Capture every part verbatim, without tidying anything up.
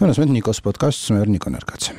Თქვენ ასმენთ ნიკოს პოდკასტს, მე ვარ ნიკო ნერკაცი.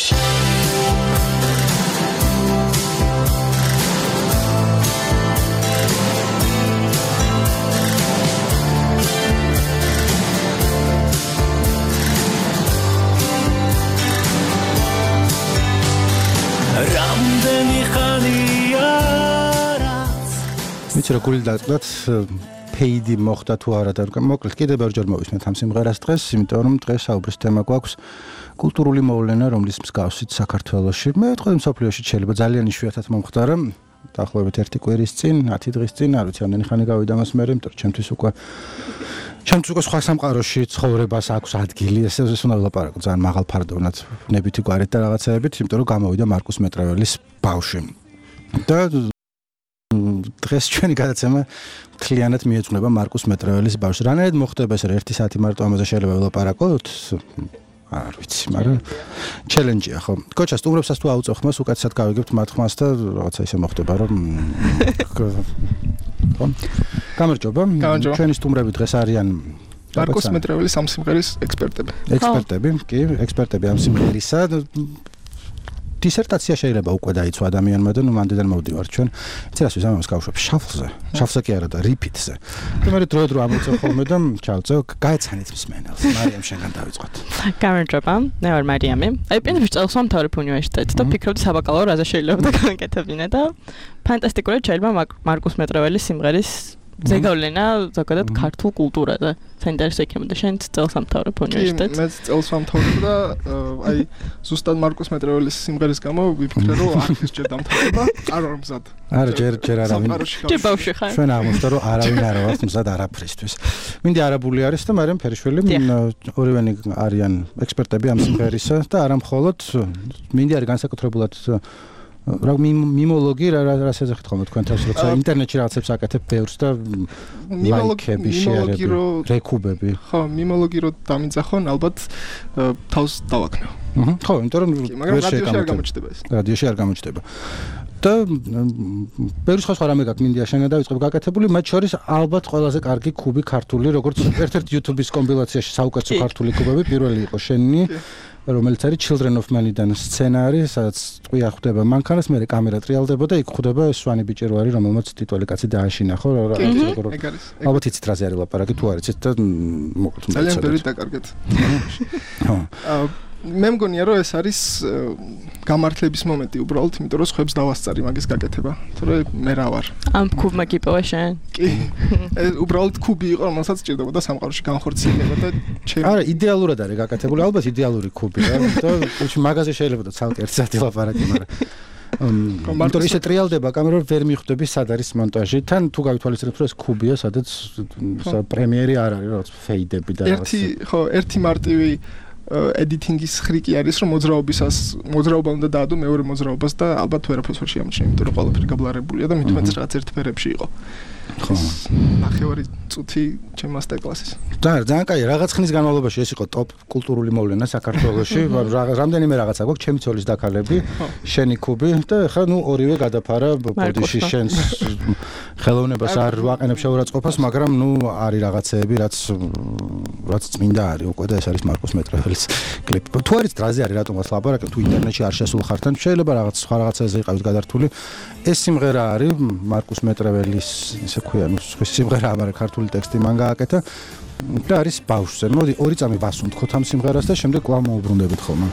ვიცი რა გული დაწყდათ ფეიდი მოხდა თუ არა და მოკლედ კიდევ ბევრჯერ მოვისმენთ ამ სიმღერას დღეს, იმიტომ რომ დღეს საუბრის თემა გვაქვს კულტურული მოვლენა, რომლის მსგავსით საქართველოში მე ვიტყვი მსოფლიოში შეიძლება ძალიან იშვიათად მომხდარა დაახლოებით ერთი კვირის წინ, ათი დღის წინ, არ ვიცი რამდენი ხანი გავიდა მას მერე, იმიტომ რომ ჩემთვის უკვე ჩემთვის უკვე სხვა სამყაროში ცხოვრებას აქვს ადგილი, ესე ეს უნდა ვილაპარაკო ძალიან მაღალ ფარდოვნად, ნებითი გვარით და რაღაცეებით, იმიტომ რომ გამოვიდა მარკუს მეტრეველის ბავშვი. და დღეს ჩვენი გადაცემა მთლიანად მიეძღვნება მარკუს მეტრეველის ბავშვს. რანაირად მოხდება ეს ერთი საათი მარტო ამაზე შეიძლება ვილაპარაკოთ? არ ვიცი, მაგრამ ჩელენჯია ხო. კოჩა სტუმრებსაც თუ აუწევ ხმას, უკეთესად გავიგებთ მათ ხმას და რაღაცა ისე მოხდება, რომ ხო. გამარჯობა. ჩვენი სტუმრები დღეს არიან მარკუს მეტრეველის ამ სიმღერის ექსპერტები. ექსპერტები, კი, ექსპერტები ამ სიმღერისა. დისერტაცია შეიძლება უკვე დაიცვა ადამიანმა და ნუ მანდიდან მოვდივარ ჩვენ. იცი რას ვიზამავს გავშვებ შაფლზე. შაფლზე კი არა და რიფიტზე. და მე დრო დრო ამოწევ ხოლმე და ჩავწევ, გაეცანით მსმენელს. მარიამ შენგან დავიწყოთ. გამარჯობა. მე ვარ მარიამი. აი პირდაპირ წელს ვამთავრებ უნივერსიტეტს და ფიქრობდი საბაკალავრო რაზე შეიძლება დავაკეთებინა და ფანტასტიკურად შეიძლება მარკუს მეტრეველის სიმღერის ზეგავლენა ზოგადად ქართულ კულტურაზე. საინტერესო იქნებოდა შენ წელს ამთავრებ უნივერსიტეტს. მე წელს ვამთავრებ და აი ზუსტად მარკუს მეტრეველის სიმღერის გამო ვიფიქრე რომ არც ჯერ დამთავრება, არ ვარ მზად. არა ჯერ ჯერ არავინ. ჯერ ბავშვი ხარ. ჩვენ აღმოჩნდა რომ არავინ არ ვარ მზად არაფრისთვის. მინდა არაბული არის და მარიამ ფერიშვილი ორივენი არიან ექსპერტები ამ სიმღერისა და არა მხოლოდ მინდა არის განსაკუთრებულად რა მიმოლოგი რა რას ეძახით ხოლმე თქვენ თავს როცა ინტერნეტში რაღაცებს აკეთებ ბევრს და ლაიქები შეერები რეკუბები ხო მიმოლოგი რო დამიძახონ ალბათ თავს დავაქნევ აჰა ხო იმიტომ რომ რადიოში არ გამოჩნდება ეს რადიოში არ გამოჩნდება და ბევრი სხვა სხვა რამე გაქვს მინდა შენ დავიწყებ გაკეთებული მათ შორის ალბათ ყველაზე კარგი კუბი ქართული როგორც ერთ-ერთ YouTube-ის კომპილაციაში საუკეთესო ქართული კუბები პირველი იყო შენი რომელიც არის Children of Man-დან სცენარი, სადაც ტყვი ახდება მანქანას, მერე კამერა ტრიალდებოდა, იქ ხვდება სვანი ბიჭი რო არის, რომელმაც ტიტული კაცი დააშინა, ხო? ალბათ იცით რაზე არის ლაპარაკი, თუ არ იცით და მოკლედ ძალიან ბევრი დაკარგეთ. ხო. მე მგონია რომ ეს არის გამართლების მომენტი უბრალოდ, იმიტომ რომ ხებს დავასწარი მაგის გაკეთება. თორე მე რა ვარ. ამ კუბმა გიპოვა შენ? კი. ეს უბრალოდ კუბი იყო, რომელსაც ჭირდებოდა სამყაროში განხორციელება და ჩემ არა, იდეალურად არის გაკეთებული, ალბათ იდეალური კუბი რა. და მაგაზე შეიძლება და ცალკე ერთ საათი ლაპარაკი, მაგრამ მაგრამ ისე ტრიალდება კამერა ვერ მიხვდები სად არის მონტაჟი. თან თუ გავითვალისწინებთ რომ ეს კუბია, სადაც პრემიერი არ არის, რაღაც ფეიდები და რაღაც. ერთი ხო, ერთი მარტივი editing-ის ხრიკი არის რომ მოძრაობისას მოძრაობა უნდა დაადო მეორე მოძრაობას და ალბათ ვერაფერს ვერ შეამჩნევ, იმიტომ რომ ყველაფერი გაბლარებულია და მithumetes რაღაც ერთ ფერებში იყო. ხო. ნახევარი წუთი ჩემ მასტერკლასის. და ძალიან კაი, რაღაც ხნის განმავლობაში ეს იყო ტოპ კულტურული მოვლენა საქართველოში. რამდენიმე რაღაცა გვაქვს, ჩემი ცოლის დაქალები, შენი კუბი და ხა ნუ ორივე გადაფარა ბოდიში შენს ხელოვნებას არ ვაყენებ შეურაცხყოფას, მაგრამ ნუ არის რაღაცეები, რაც რაც წმინდა არის უკვე და ეს არის მარკუს მეტრეველის კლიპი. თუ არის დრაზე არის რატომაც ლაპარაკობ, თუ ინტერნეტში არ შესულ ხართ, შეიძლება რაღაც სხვა რაღაცაზე იყავით გადართული. ეს სიმღერა არის მარკუს მეტრეველის ისე ქვია, ნუ სიმღერა ამარა ქართული ტექსტი მან გააკეთა და არის ბავშვზე. მოდი ორი წამი ვასუნთქოთ ამ სიმღერას და შემდეგ კვლავ მოუბრუნდებით ხოლმე.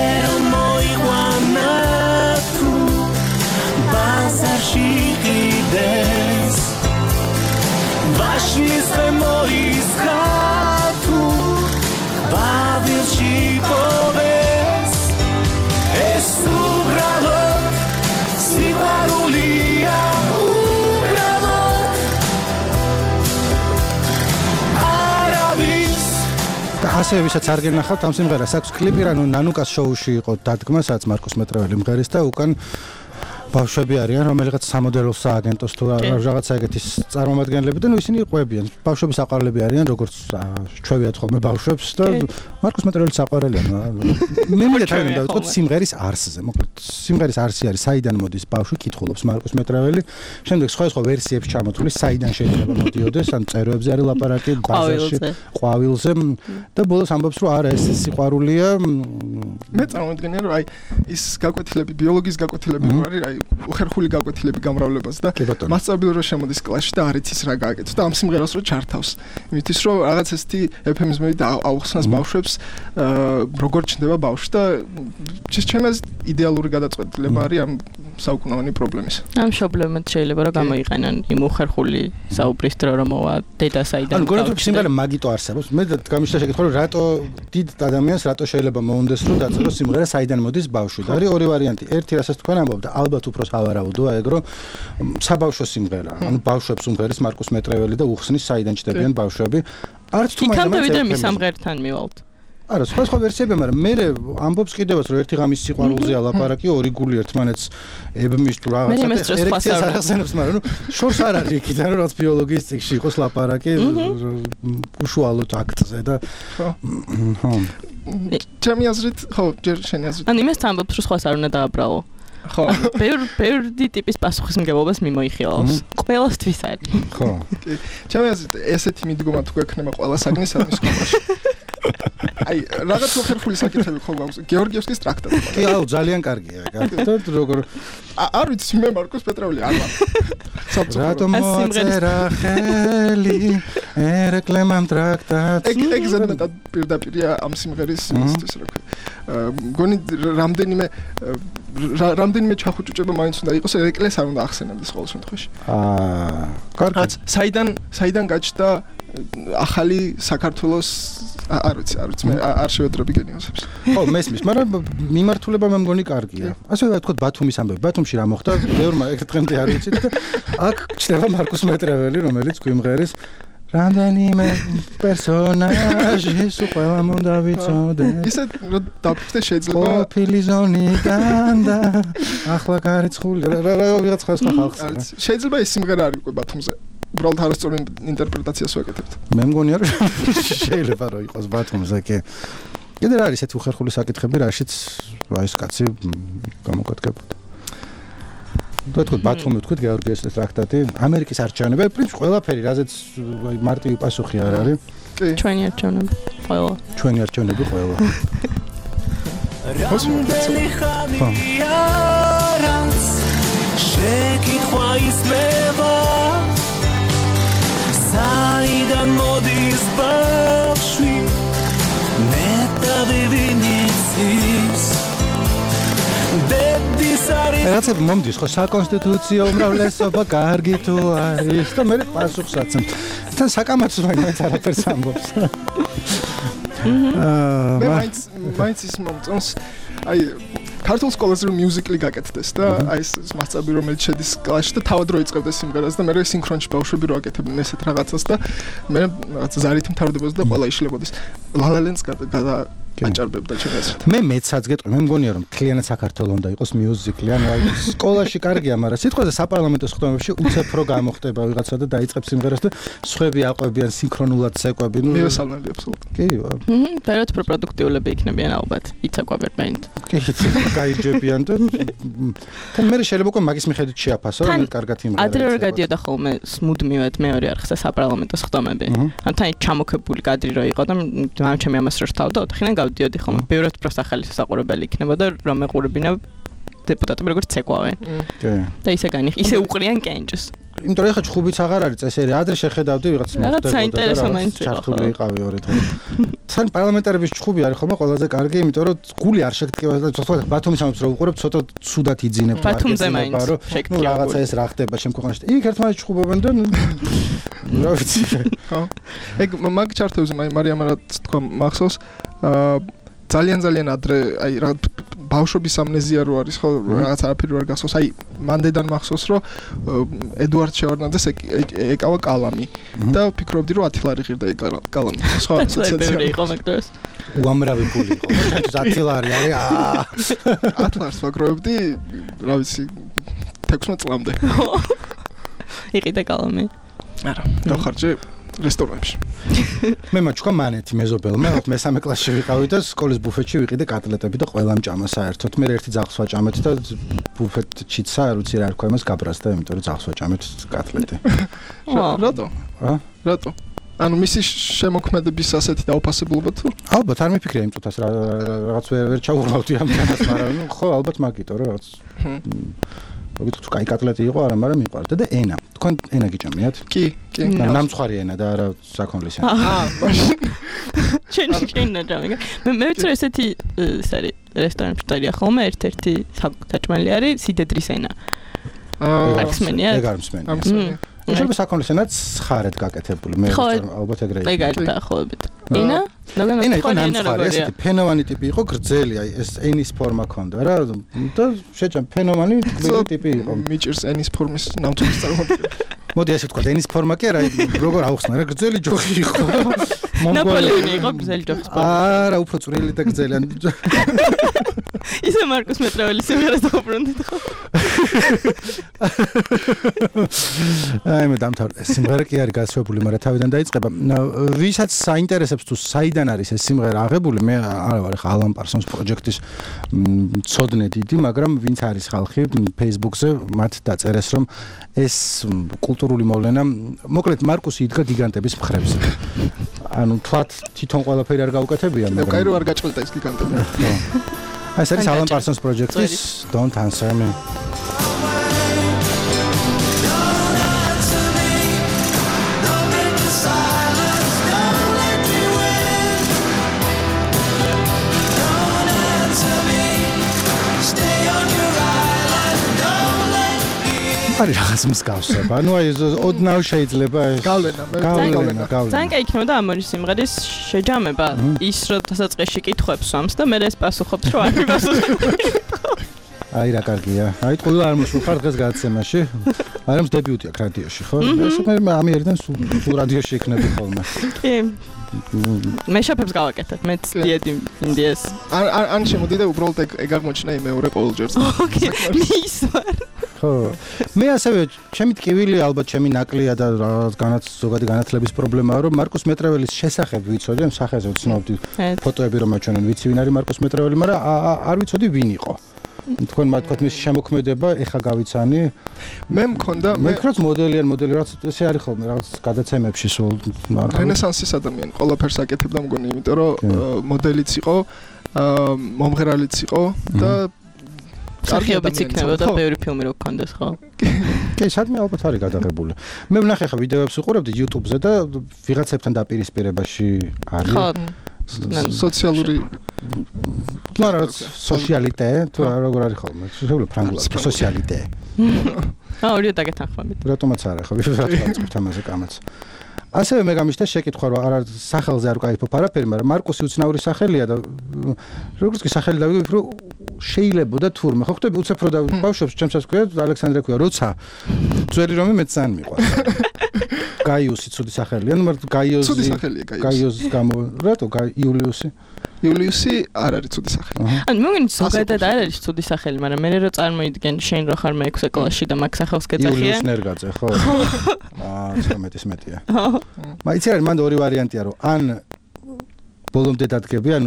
ასე ვისაც არ გენახავთ ამ სიმღერას აქვს კლიპი, რა ნანუკას შოუში იყო დადგმა, სადაც მარკუს მეტრეველი მღერის და უკან ბავშვები არიან, რომელიღაც სამოდელო სააგენტოს თუ რაღაცა ეგეთის წარმომადგენლები და ნუ ისინი იყვებიან. ბავშვების აყარლები არიან, როგორც ჩვევიათ ხოლმე ბავშვებს და მარკუს მეტრეველიც აყარელია. მე მინდა თან დავიწყოთ სიმღერის არსზე. მოკლედ სიმღერის არსი არის საიდან მოდის ბავშვი, კითხულობს მარკუს მეტრეველი. შემდეგ სხვა სხვა ვერსიებს ჩამოთვლი, საიდან შეიძლება მოდიოდეს, ან წეროებზე არის ლაპარაკი, ბაზარში, ყვავილზე და ბოლოს ამბობს, რომ არა, ეს სიყვარულია. მე წარმოვიდგენია, რომ აი ის გაკვეთილები, ბიოლოგიის გაკვეთილები რო არის, აი უხერხული გაკვეთილები გამრავლებას და მასწავლებელი რო შემოდის კლასში და არ იცის რა გააკეთოს და ამ სიმღერას რო ჩართავს. იმითის რომ რაღაც ესეთი ეფემიზმები და აუხსნას ბავშვებს როგორ ჩნდება ბავშვი და ჩემს იდეალური გადაწყვეტილება არის ამ საუკუნოვანი პრობლემის. ამ შობლებმა შეიძლება რომ გამოიყენან იმ უხერხული საუბრის დრო რომ მოვა დედა საიდან. ანუ გონებრივ სიმღერა მაგიტო არსებობს. მე გამიშთა შეკითხვა რომ რატო დიდ ადამიანს რატო შეიძლება მოუნდეს რომ დაწეროს სიმღერა საიდან მოდის ბავშვი. და არის ორი ვარიანტი. ერთი რასაც თქვენ ამბობთ, ალბათ უფრო სავარაუდოა ეგ რომ საბავშვო სიმღერა. ანუ ბავშვებს უმღერის მარკუს მეტრეველი და უხსნის საიდან ჩნდებიან ბავშვები. არც თუ მაინც მის სამღერთან მივალთ. არა, სხვა სხვა ვერსიები, მაგრამ მე ამბობს კიდევაც რომ ერთი ღამის სიყვარულზეა ლაპარაკი, ორი გული ერთმანეთს ებმის თუ რაღაცა ერექციას არ ახსენებს, მაგრამ ნუ შორს არ არის იქიდან რომ რაც ბიოლოგიის წიგნში იყოს ლაპარაკი უშუალოდ აქტზე და ხო. ჩემი აზრით, ხო, ჯერ შენი აზრით. ან იმას ამბობს რომ სხვას არ უნდა დააბრალო. ხო, ბევრ ბევრი ტიპის პასუხისმგებლობას მიმოიხილავს. ყველასთვის არის. ხო. ჩემი აზრით ესეთი მიდგომა თუ გექნება ყველა საგნისადმი სკოლაში. აი, რაღაც უხერხული საკითხები ხო გვაქვს. გეორგიევსკის ტრაქტატი. კი, აუ, ძალიან კარგია. გაკეთოთ როგორ არ ვიცი მე მარკუს პეტრეველი არ ვარ. რატომ მოაწერა ხელი ერეკლემ ამ ტრაქტატს? ეგ ეგ ზედმეტად პირდაპირია ამ სიმღერის ისიც რა ქვია. მგონი რამდენიმე რამდენიმე ჩახუჭუჭება მაინც უნდა იყოს, ეკლეს არ უნდა ახსენებდეს ყოველ შემთხვევაში. აა, კარგი. საიდან საიდან გაჩნდა ახალი საქართველოს არ ვიცი, არ ვიცი, მე არ შევედრები გენიოსებს. ხო, მესმის, მაგრამ მიმართულება მე მგონი კარგია. ასე ვთქვათ, ბათუმის ამბები. ბათუმში რა მოხდა? ბევრმა ეგ დღემდე არ ვიცით და აქ ჩნდება მარკუს მეტრეველი, რომელიც გვიმღერის რამდენიმე პერსონაჟი სულ ყველამ უნდა ვიცოდეს. ისე რომ დაფიქრდე შეიძლება ყოფილი ზონიდან და ახლა გარიცხული რა ვიღაც სხვა ხალხს. შეიძლება ეს სიმღერა არის უკვე ბათუმზე. უბრალოდ არასწორი ინტერპრეტაციას ვაკეთებთ. მე მგონია რომ შეიძლება რომ იყოს ბათუმზე კი. კიდე რა არის ესეთი უხერხული საკითხები, რაშიც აი ეს კაცი გამოკვეთქებოდა. თქვით ბათუმი, თქვით გეორგიევსკის ტრაქტატი, ამერიკის არჩევნები, პრინციპი ყველაფერი, რაზეც აი მარტივი პასუხი არ არის. კი. ჩვენი არჩევნები ყველა. ჩვენი არჩევნები ყველა. რამდენი ხანია რაც შეკითხვა ისმევა საიდან მოდის ბავშვი მეტავივინიცის რაღაცა მომდის ხო საკონსტიტუციო უმრავლესობა კარგი თუ არის და მე პასუხს აცემ. თან საკამათო მაინც არაფერს ამბობს. აა მე მაინც მაინც ის მომწონს აი ქართულ სკოლაზე რომ მიუზიკლი გაკეთდეს და აი ეს მასწავლებელი რომელიც შედის კლასში და თავად რო იწყებდეს სიმღერას და მე რო სინქრონში ბავშვები რო აკეთებდნენ ესეთ რაღაცას და მე რაღაცა ზარით მთავრდებოდა და ყველა იშლებოდეს. ლალალენს გადა აჭარბებდა ჩემს. მე მეცაც გეტყვი, მე მგონია რომ მთლიანად საქართველოს უნდა იყოს მიუზიკლი, ანუ აი სკოლაში კარგია, მაგრამ სიტყვაზე საპარლამენტო სხდომებში უცებ რო გამოხდება ვიღაცა და დაიწყებს სიმღერას და სხვები აყვებიან სინქრონულად ცეკვები, ნუ მივესალმები აბსოლუტურად. კი, ჰმმ, ბევრად პროდუქტიულები იქნებიან ალბათ, იცაკვებენ. კი, გაიჯებიან და თან მე შეიძლება უკვე მაგის მიხედვით შეაფასო, რომ კარგად იმღერა. ადრე რო გადიოდა ხოლმე სმუდმივად მეორე არხზე საპარლამენტო სხდომები. ან თან ჩამოქებული კადრი რო იყო და მან ჩემი ამას რო შთავდა, ხიდან გავდიოდი ხოლმე. ბევრად უფრო სახელი სასაყურებელი იქნება და რომ ეყურებინა დეპუტატები როგორც ცეკვავენ. კი. და ისე განიხ, ისე უყრიან კენჭს. იმიტომ რომ ეხლა ჩხუბიც აღარ არის წესერი, ადრე შეხედავდი ვიღაც მოხდებოდა. რაღაც საინტერესო მაინც იყო. ჩართული იყავი ორი დღე. თან პარლამენტარების ჩხუბი არის ხოლმე ყველაზე კარგი, იმიტომ რომ გული არ შეგტკივა და ცოტა ბათუმის ამბობს რომ უყურებ, ცოტა ცუდად იძინებ ბათუმზე მაინც შეგტკივა. რაღაცა ეს რა ხდება შემ ქვეყანაში. იქ ერთმანეთს ჩხუბობენ და რა ვიცი. ხო. ეგ მაგ ჩარტებზე მარიამ რაც თქვა მახსოვს, აა ძალიან ძალიან ადრე აი რა ბავშვობის ამნეზია რო არის ხო რაღაც არაფერი არ გახსოვს აი მანდედან მახსოვს რომ ედუარდ შევარდნაძეს ეკავა კალამი და ვფიქრობდი რომ ათი ლარი ღირდა ეგ კალამი სხვა ასოციაცია იყო მაგდროს უამრავი ფული იყო ათი ლარი არის ათი ლარს ვაგროვებდი რა ვიცი თექვსმეტ წლამდე. იყიდა კალამი. არა, დავხარჯე რესტორანში. მე მაჩქა მანეთი მეზობელმა, მესამე კლასში ვიყავი და სკოლის ბუფეტში ვიყიდე კატლეტები და ყველამ ჭამა საერთოდ. მე ერთი ძაღლს ვაჭამეთ და ბუფეტშიცა არ ვიცი რა არქვა იმას გაბრაზდა, იმიტომ რომ ძაღლს ვაჭამეთ კატლეტი. რატო? ა? რატო? ანუ მისი შემოქმედების ასეთი დაუფასებლობა თუ? ალბათ არ მიფიქრე იმ წუთას რა რაღაც ვერ ჩაუღრავდი ამ თანას, მაგრამ ხო ალბათ მაგიტო რა რაღაც. მოგით თუ კაი კატლეტი იყო არა, მაგრამ მიყვარდა და ენა. თქვენ ენა გიჭამიათ? კი, კი. ნამცხვარი ენა და არა საქონლის ენა. აა, მაშინ ჩენი ჩენი ჯამიგა. მე მე ვიცი ესეთი სარი რესტორანში დარია ხოლმე ერთ-ერთი საჭმელი არის სიდედრის ენა. აა, აქსმენია. ეგ არ მსმენი. ამსმენია. შეიძლება საქონლის ენაც ხარეთ გაკეთებული. მე ალბათ ეგრე. ეგ არის დაახლოებით. ენა? ენა იყო ნამცხვარი, ესეთი ფენოვანი ტიპი იყო, გრძელი, აი ეს ენის ფორმა ქონდა რა და შეჭამ ფენოვანი გრძელი ტიპი იყო. მიჭირს ენის ფორმის ნამცხვრის წარმოქმნა. მოდი ასე ვთქვა, ენის ფორმა კი არა, როგორ აუხსნა რა გრძელი ჯოხი იყო. ნაპოლეონი იყო გრძელი ჯოხის ფორმა. არა, უფრო წვრილი და გრძელი. ისე მარკუს მეტრაველის სიმღერას დაუბრუნდით ხო? აი მე დამთავრდა. სიმღერა კი არის გასვებული, მაგრამ თავიდან დაიწყება. ვისაც საინტერესებს თუ საიდან არის ეს სიმღერა აღებული, მე არა ვარ ხა ალან პარსონს პროექტის მწოდნე დიდი, მაგრამ ვინც არის ხალხი Facebook-ზე მათ დაწერეს რომ ეს კულტურული მოვლენა, მოკლედ მარკუსი იდგა გიგანტების მხრებზე. ანუ თქვათ თვითონ ყველაფერი არ გაუკეთებია, მაგრამ კაი რო არ გაჭრდა ეს გიგანტები. აი ეს არის ალან პარსონს პროექტის Don't Answer Me. არის რაღაც მსგავსება. ანუ აი ოდნავ შეიძლება გავლენა, მე გავლენა, გავლენა. ძალიან კაი იქნება და ამორი სიმღერის შეჯამება. ის რომ დასაწყისში კითხვებს სვამს და მე ეს პასუხობს რომ არ მიპასუხებს. აი რა კარგია. აი ყველა არ მოსულხარ დღეს გადაცემაში. არამს დებიუტი აქვს რადიოში, ხო? ეს მე ამიერიდან სულ რადიოში იქნები ხოლმე. კი. მე შაფებს გავაკეთებ, მე დიედი ინდიას. ან ან შემოდი და უბრალოდ ეგ ეგ აღმოჩნდა მეორე ყოველჯერს. ოკეი, ის ვარ. ხო. მე ასევე ჩემი ტკივილი ალბათ ჩემი ნაკლია და რაღაც განაც ზოგადი განათლების პრობლემაა, რომ მარკუს მეტრაველის შესახებ ვიცოდი, ამ სახეზე ვცნობდი ფოტოები რომ აჩვენენ, ვიცი ვინ არის მარკუს მეტრაველი, მაგრამ არ ვიცოდი ვინ იყო. თქვენ მაგათ მის შემოქმედება ეხა გავიცანი. მე მქონდა მე ვქრათ მოდელი ან მოდელი რაც ესე არის ხოლმე რაღაც გადაცემებში სულ რენესანსის ადამიანი ყველაფერს აკეთებდა მგონი, იმიტომ რომ მოდელიც იყო, მომღერალიც იყო და სახიობიც იქნება და ბევრი ფილმი რო გქონდეს, ხო? კი, სადმე ალბათ არის გადაღებული. მე ვნახე ხა ვიდეოებს უყურებდი YouTube-ზე და ვიღაცებთან დაპირისპირებაში არის. ხო. სოციალური მაგრამ სოციალიტე, თუ როგორ არის ხოლმე? შეიძლება ფრანგულად სოციალიტე. აა, ორი დაგეთანხმებით. რატომაც არა, ხო, ვიღაც ამაზე კამაც. ასევე მე გამიშთა შეკითხვა, რომ არა სახელზე არ ვკაიფობ არაფერი, მაგრამ მარკუსი უცნაური სახელია და როგორც კი სახელი დავიგებ, რომ შეიძლებოდა თურმე. ხო ხვდები უცებ რო და ბავშვებს ჩემსაც ქვია ალექსანდრე ქვია, როცა ძველი რომი მეც ძალიან მიყვარს. გაიუსი ცუდი სახელია, ნუ მაგრამ გაიოზი ცუდი სახელია გაიუსი. გაიოზის გამო, რატო იულიუსი? იულიუსი არ არის ცუდი სახელი. ანუ მე მგონი ზოგადად არ არის ცუდი სახელი, მაგრამ მე რო წარმოიდგენ შენ რო ხარ მეექვსე კლასში და მაგ სახელს გეძახიან. იულიუს ნერგაძე, ხო? აა, ცხრამეტის მეტია. მაგრამ იცი რა, მანდ ორი ვარიანტია, რომ ან ბოლომდე დადგები, ანუ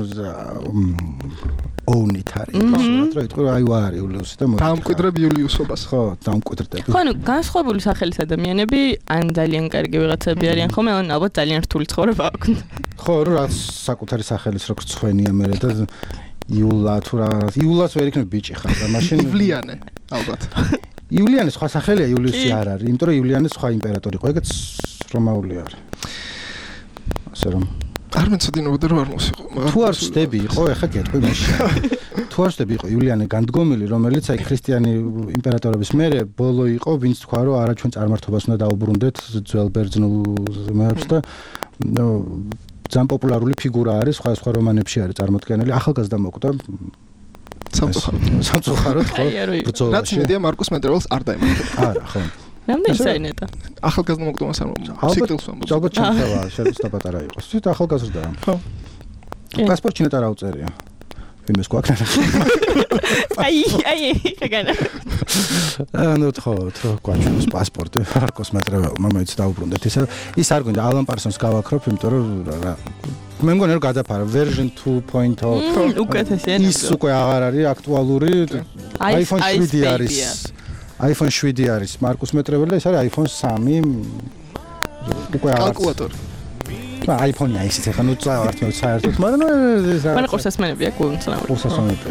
ოუნით არის. რა იტყვი, აი ვარ იულიუსი და მოიწ. დამკვიდრებ იულიუსობას. ხო, დამკვიდრდები. ხო, ანუ განსხვავებული სახელის ადამიანები ან ძალიან კარგი ვიღაცები არიან ხოლმე, ან ალბათ ძალიან რთული ცხოვრება აქვთ. ხო, რაც საკუთარი სახელის რო ხვენია მე და იულა თუ რა, იულას ვერ იქნება ბიჭი ხარ და მაშინ ივლიანე, ალბათ. ივლიანე სხვა სახელია, იულიუსი არ არის, იმიტომ რომ ივლიანე სხვა იმპერატორი იყო, ეგეც რომაული არის. ასე რომ არ მეცოდინებოდა რომ არ მოსიყო. თუ არ ვსდები იყო, ეხა გეტყვი მაშინ. თუ არ ვსდები იყო ივლიანე განდგომილი, რომელიც აი ქრისტიანი იმპერატორების მერე ბოლო იყო, ვინც თქვა რომ არა ჩვენ წარმართობას უნდა დაუბრუნდეთ ძველ ბერძნულ მერებს და ძალიან პოპულარული ფიგურა არის, სხვა სხვა რომანებში არის წარმოდგენილი, ახალგაზრდა მოკვდა სამწუხაროდ. სამწუხაროდ ხო? ბრძოლაში. რაც მედია მარკუს მეტრაველს არ დაემატა. არა, ხო. რამდენი საინეტა? ახალგაზრდა მოკვდომას არ ციკლს ვამბობ. ალბათ ჩემთავა, შეიძლება პატარა იყოს. თვით ახალგაზრდაა. ხო. პასპორტი ნეტა რა უწერია? ვინმეს გვაქვს? აი, აი, ეგანა. ანუ ხო, თქო, გვაჩვენოს პასპორტი მარკოს მეტრეველმა მეც დაუბრუნდეთ. ისე ის არ გვინდა ალან პარსონს გავაქრობ, იმიტომ რომ მე მგონი რომ გადაფარა version two point oh უკეთესია. ის უკვე აღარ არის აქტუალური iPhone შვიდი არის. iPhone შვიდი არის მარკოს მეტრეველი და ეს არის iPhone three უკვე აღარ კალკულატორი. iPhone-ია ისიც ახლა ნუ წავართ მე საერთოდ, მაგრამ ეს მან ყურსასმენებია გულმწნაური. ყურსასმენებია.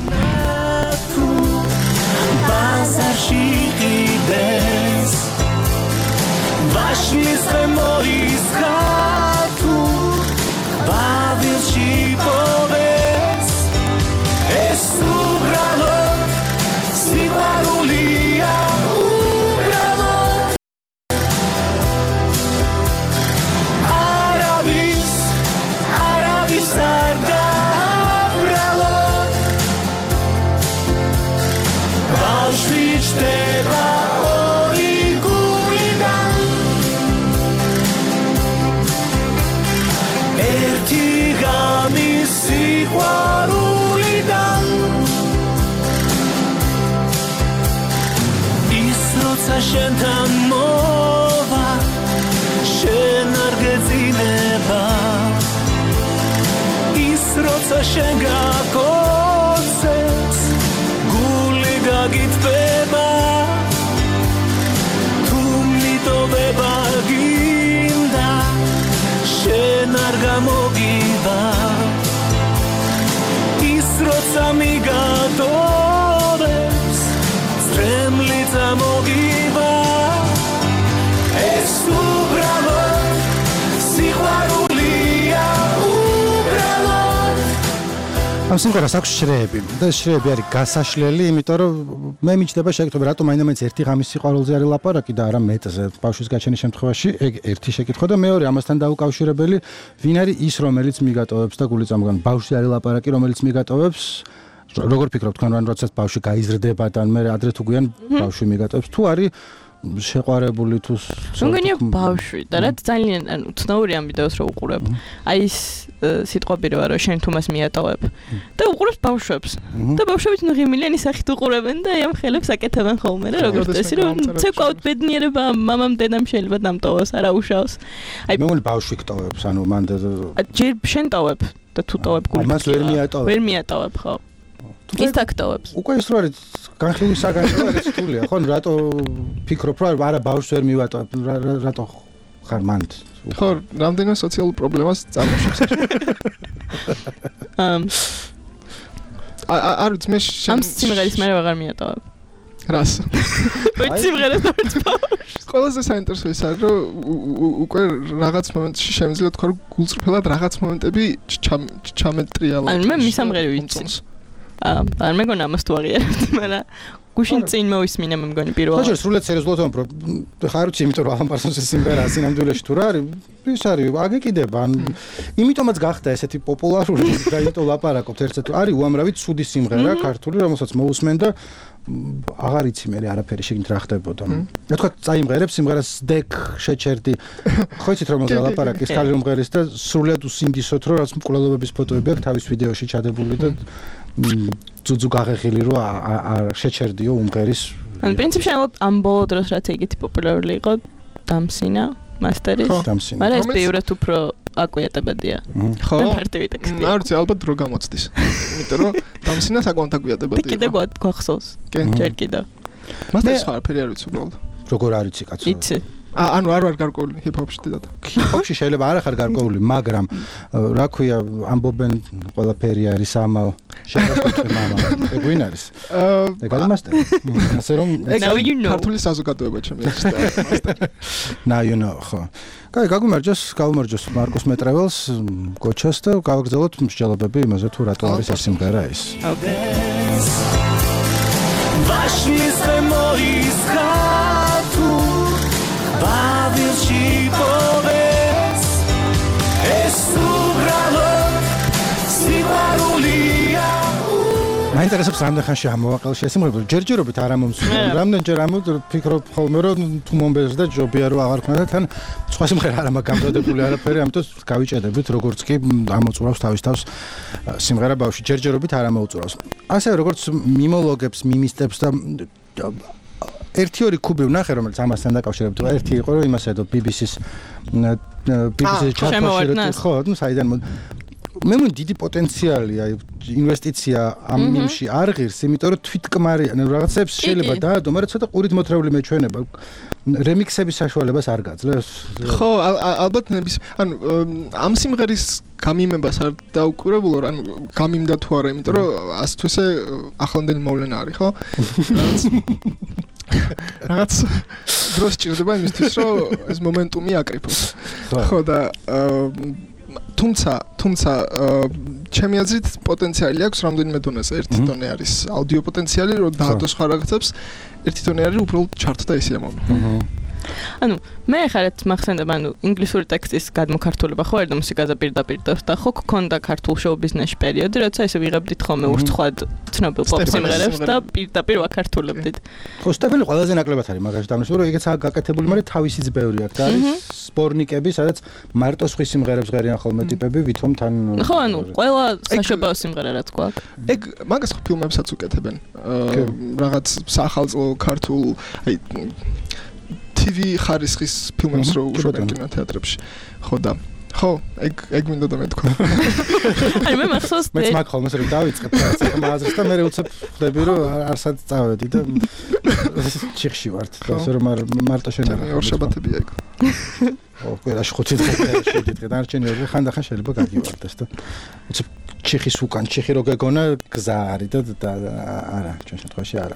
ბაზარში იდეს ვაშლის ხემოის ხათუ ბავილში პოვეს ეს უბრალოდ სიყვარულია უბრალოდ არავის არავის არ დაბრალოდ ბავშვი ჩდება ორი გულიდან ერთი ღამის სიყვარულიდან ის როცა შენთან მოვა შენ არ გეძინება ის როცა შენ გაკოცებს გული გაგიწება თუ მიტოვება გინდა შენ არ გამოგივა ის როცა მიგატოვებს წრემლიც ამოგივა ეს უბრალოდ სიყვარულია უბრალოდ ამ სიმღერას აქვს შრეები და შრეები არის გასაშლელი, იმიტომ რომ მე მიჩნდება შეკითხება რატომ მაინც ერთი ღამის სიყვარულზე არის ლაპარაკი და არა მეტზე ბავშვის გაჩენის შემთხვევაში, ეგ ერთი შეკითხვა და მეორე ამასთან დაუკავშირებელი, ვინ არის ის რომელიც მიგატოვებს და გული წამგან ბავშვი არის ლაპარაკი რომელიც მიგატოვებს, როგორ ფიქრობთ თქვენ რომ როდესაც ბავშვი გაიზრდება და მე ადრე თუ გვიან ბავშვი მიგატოვებს თუ არის შეყვარებული თუ მგონია ბავშვი და რაც ძალიან ანუ ცნობილია ამ ვიდეოს რო უყურებ. აი ის სიტყვა პირება რომ შენ თუ მას მიატოვებ და უყურებს ბავშვებს და ბავშვებიც ნუ ღიმილიანი სახით უყურებენ და ამ ხელებს აკეთებენ ხოლმე რა როგორც წესი რომ ცეკვავთ ბედნიერება მამამ დედამ შეიძლება დამტოვოს არა უშავს. აი მე მგონი ბავშვი გტოვებს ანუ მან ჯერ შენ ტოვებ და თუ ტოვებ გული. მას ვერ მიატოვებ. ვერ მიატოვებ ხო. ის დაქტოვებს. უკვე ის რო არის განხილვის საგანო არის თულია, ხო, რატო ფიქრობ რომ არა ბავშვს ვერ მივატოვებ, რატო ხარ მანდ? ხო, რამდენიმე სოციალურ პრობლემას წარმოშობს. ამ არ ვიცი მე ამ სიმღერის მე აღარ მიატოვებ. რას? ვიცი სიმღერას დავიწყავ. ყველაზე საინტერესო ის არის რომ უკვე რაღაც მომენტში შემიძლია თქვა რომ გულწრფელად რაღაც მომენტები ჩამეტრიალა. ანუ მე მის სამღერი ვიცი. აა არ მეგონა ამას თუ აღიარებთ, მაგრამ გუშინ წინ მოვისმინე მე მგონი პირველად. ხო, სრულიად სერიოზულად ვამბობ, ხარ ვიცი, იმიტომ რომ ალან პარსონსის სიმღერა სინამდვილეში თუ რა არის, ის არის, აგეკიდება, ან იმიტომაც გახდა ესეთი პოპულარული და იმიტომ ლაპარაკობთ ერთად. არის უამრავი ცუდი სიმღერა ქართული, რომელსაც მოусმენ და აღარ იცი მე არაფერი შეგნით რა ხდებოდა. რა თქვა, წაიმღერებს სიმღერას დეკ შეჩერდი. ხო იცით რომ ლაპარაკის ხალი მომღერის და სრულიად უსინდისოთ რომ რაც მკვლელობების ფოტოები აქვს თავის ვიდეოში ჩადებული და ძუძუ გაღეხილი რომ შეჩერდიო უმღერის. ან პრინციპში ამ ბოლო დროს რაც ეგეთი პოპულარული იყო დამსინა მასტერის. მაგრამ ეს ბევრად უფრო აკვიატებადია. ხო. მარტივი ტექსტი. არ ვიცი, ალბათ დრო გამოწდის. იმიტომ რომ დამსინა საკმაოდ აკვიატებადია. კიდე გვახსოვს. ჯერ კიდევ. მასტერს ხარფერი არ ვიცი უბრალოდ. როგორ არ იცი კაცო? იცი. ანუ არ ვარ გარკვეული ჰიპ-ჰოპში დედა. ჰიპ-ჰოპში შეიძლება არ ახარ გარკვეული, მაგრამ რა ქვია, ამბობენ ყველაფერი არის ამალ. შეგვიძლია მამა. ეგ ვინ არის? ეგ არის მასტერი. ასე რომ ქართული საზოგადოება ჩემი მასტერი. Now you know. კაი, გაგუმარჯოს, გავუმარჯოს მარკოს მეტრეველს, გოჩას და გავაგრძელოთ მსჯელობები იმაზე თუ რატო არის ეს სიმღერა ის. ვაშლის ხემოის ხათუ ბავილში პოვეს ეს უბრალოდ სიყვარულია მაინტერესებს რამდენ ხანში ამოვაყელში ეს სიმღერა ჯერჯერობით არ ამომსვლია რამდენჯერ ამოდ ფიქრობ ხოლმე რომ თუ მომბეზრდა ჯობია რომ აღარ ქნა და თან სხვა სიმღერა არ მაქვს გამოდებული არაფერი ამიტომ გავიჭედებით როგორც კი ამოწურავს თავის თავს სიმღერა ბავშვი ჯერჯერობით არ ამოუწურავს ასე როგორც მიმოლოგებს მიმისტებს და ერთი ორი კუბი ვნახე, რომელიც ამასთან დაკავშირებით. ერთი იყო, რომ იმას ედო ბი ბი სის ბი ბი სის ჩატვირთი, ხო, ну, საიდან მე მგონი დიდი პოტენციალია ინვესტიცია ამ მიმში არ ღირს, იმიტომ რომ თვითკმარიან რაღაცებს შეიძლება დაადო, მაგრამ ცოტა ყურით მოთრეული მეჩვენება. რემიქსების საშუალებას არ გაძლევს? ხო, ალბათ ნების, ანუ ამ სიმღერის გამიმებას არ დაუკვირებულო, ანუ გამიმდა თუ არა, იმიტომ რომ ასე თუ ესე ახლანდელი მოვლენა არის, ხო? რაღაც დროს ჭირდება იმისთვის, რომ ეს მომენტუმი აკრიფოს. ხო და თუმცა თუმცა ჩემი აზრით პოტენციალი აქვს რამდენიმე დონეზე. ერთი დონე არის აუდიო პოტენციალი, რომ დაადოს სხვა რაღაცებს. ერთი დონე არის უბრალოდ ჩართდა ისე ამბობ. ანუ მე ხარეთ მახსენდება ანუ ინგლისური ტექსტის გადმოქართულება ხო ერთა მუსიკაზე პირდაპირ და ხო გქონდა ქართულ შოუ ბიზნესში პერიოდი, როცა ისე ვიღებდით ხოლმე ურთხვად ცნობილ პოპ სიმღერებს და პირდაპირ ვაქართულებდით. ხო, სტეფენი ყველაზე ნაკლებად არის მაგაში დამნაშავე, რომ ეგეც გაკეთებული, მაგრამ თავისიც ბევრი აქვს და არის სპორნიკები, სადაც მარტო სხვის სიმღერებს ღერიან ხოლმე ტიპები, ვითომ თან ხო, ანუ ყველა საშობაო სიმღერა რაც გვაქვს. ეგ მაგას ხო ფილმებსაც უკეთებენ. რაღაც სახალხო ქართულ აი ტი ვი ხარისხის ფილმებს რო უშვებენ კინოთეატრებში. ხო და ხო, ეგ ეგ მინდა და მეთქვა. აი მე მახსოვს მეც მაგ ხოლმე რომ დავიწყებ რაღაც მაზრს და მე უცებ ხვდები რომ არსად წავედი და ჩიხში ვართ. ასე რომ მარტო შენ არ ორ შაბათებია ეგ. ო, ყველაში ხუთი დღე შვიდი დღე დარჩენი ორი ხანდახან შეიძლება გაგივარდეს და უცებ ჩიხის უკან ჩიხი რო გეგონა გზა არის და არა, ჩვენ შემთხვევაში არა.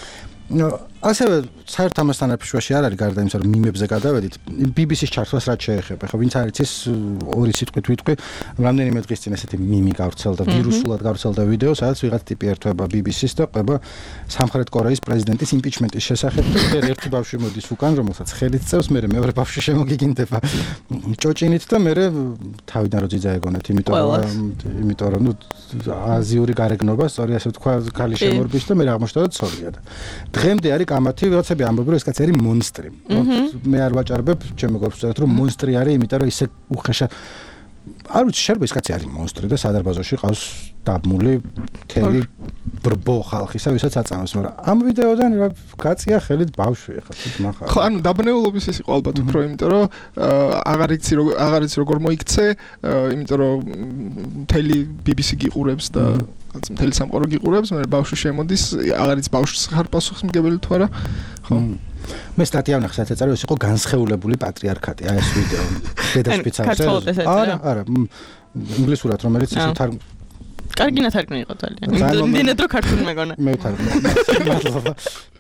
ასევე საერთოდ ამასთან აფიშვაში არ არის გარდა იმისა რომ მიმებზე გადავედით ბი ბი სის ჩართვას რაც შეეხება ხო ვინც არის ის ორი სიტყვით ვიტყვი რამდენიმე დღის წინ ესეთი მიმი გავრცელდა ვირუსულად გავრცელდა ვიდეო სადაც ვიღაც ტიპი ერთვება ბი ბი სის და ყვება სამხრეთ კორეის პრეზიდენტის იმპიჩმენტის შესახებ და ერთი ბავშვი მოდის უკან რომელსაც ხელით წევს მე მეორე ბავშვი შემოგიგინდება ჭოჭინით და მე თავიდან რო ძიძა ეგონეთ იმიტომ რომ იმიტომ რომ ნუ აზიური გარეგნობა სწორი ასე ვთქვა ქალი შემორბის და მე აღმოჩნდა რომ ცოლია და დღემდე არის კამათი ვიღაცები ამბობენ რომ ეს კაცი არის მონსტრი. მე არ ვაჭარბებ, ჩემი გვაქვს ვწერთ რომ მონსტრი არის, იმიტომ რომ ისე უხეშა არ ვიცი შეიძლება ეს კაცი არის მონსტრი და სადარბაზოში ყავს დაბმული თელი ბრბო ხალხისა, ვისაც აწამოს, მაგრამ ამ ვიდეოდან გაწია ხელით ბავშვი ახლა თვით მახარ. ხო, ანუ დაბნეულობის ის იყო ალბათ უფრო, იმიტომ რომ აღარ იცი როგორ აღარ იცი როგორ მოიქცე, იმიტომ რომ თელი ბი ბი სი გიყურებს და რაც მთელი სამყარო გიყურებს, მე ბავშვი შემოდის, აღარ იცი ბავშვს ხარ პასუხისმგებელი თუ არა. ხო. მე სტატია ვნახე, სადაც ეწერა ეს იყო განსხეულებული პატრიარქატი, აი ეს ვიდეო. დედას პიცავს. არა, არა, ინგლისურად რომელიც ისე თარგმ კარგი ნათარგმნი იყო ძალიან. დინეთ რო ქართული მეგონა. მე ვთარგმნე. მადლობა.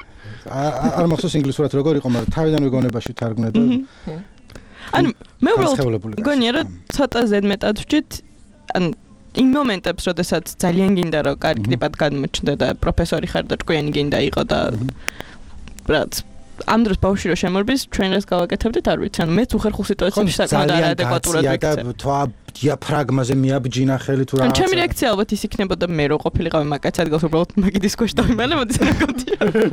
არ მახსოვს ინგლისურად როგორ იყო, მაგრამ თავიდან ვიგონებაში თარგმნე და ანუ მე უბრალოდ გონია რომ ცოტა ზედმეტად ვჭით ანუ იმ მომენტებს, როდესაც ძალიან გინდა რომ კარგი ტიპად გადმოჩნდე და პროფესორი ხარ და ჭკვიანი გინდა იყო და რაც ამ დროს ბავშვი რო შემორბის, ჩვენ რას გავაკეთებდით, არ ვიცი. ანუ მეც უხერხულ სიტუაციებში საკმაოდ არადეკვატურად ვიქცე. თქვა დიაფრაგმაზე მიაბჯინა ხელი თუ რა. ან ჩემი რეაქცია ალბათ ის იქნებოდა მე რო ყოფილიყავი მაგაც ადგილს უბრალოდ მაგიდის ქვეშ დავიმალე, მოდი სანაკავთია.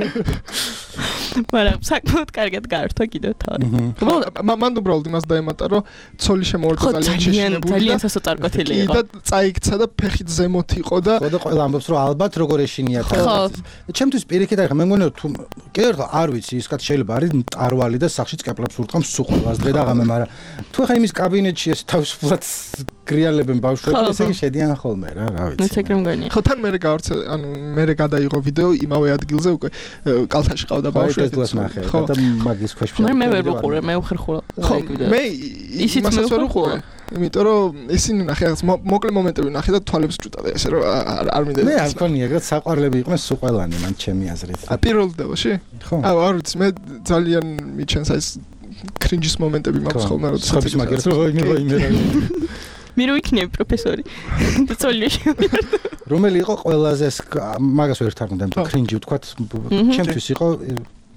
მაგრამ საკმაოდ კარგად გაართვა კიდევ თავი. მან უბრალოდ იმას დაემატა, რომ ცოლი შემოვარდა ძალიან შეშინებული. ძალიან სასოწარკვეთილი იყო. და წაიქცა და ფეხით ზემოთ იყო და ხო და ყველა ამბობს რომ ალბათ როგორ ეშინია თავი. ჩემთვის პირიქით არის, მე მგონია თუ კი ერთხელ არ ვიცი ის კაც შეიძლება არის მტარვალი და სახშიც კეპლებს ურტყამს სუყურს დღე და ღამე, მაგრამ თუ ხა იმის კაბინეტში ეს თავისუფლად გრიალებენ ბავშვები, ესე იგი შედიან ხოლმე რა, რა ვიცი. მეც ეგრე მგონია. ხო თან მე გავარცე, ანუ მე გადაიღო ვიდეო იმავე ადგილზე უკვე კალთაში ყავდა ბავშვი. ხო და მაგის ქვეშ. მე ვერ ვუყურე, მე უხერხულა ეგ ვიდეო. მე ისიც მე ვუყურე. იმიტომ რომ ისინი ნახე რაღაც მოკლე მომენტები ნახე და თვალებს ჭუტადა ესე რომ არ მინდა. მე არ მქონია ეგრეთ საყვარლები იყვნენ სულ ყველანი მან ჩემი აზრით. ა პირველ დებაში? ხო. აუ არ ვიცი მე ძალიან მიჩენს ეს კრინჯის მომენტები მაქვს ხოლმე როდესაც ხობის მაგერს რომ იმერო იმერო. მე რო იქნები პროფესორი. და ცოლიაში. რომელი იყო ყველაზე მაგას ვერ თარგმნდა, კრინჯი ვთქვათ, ჩემთვის იყო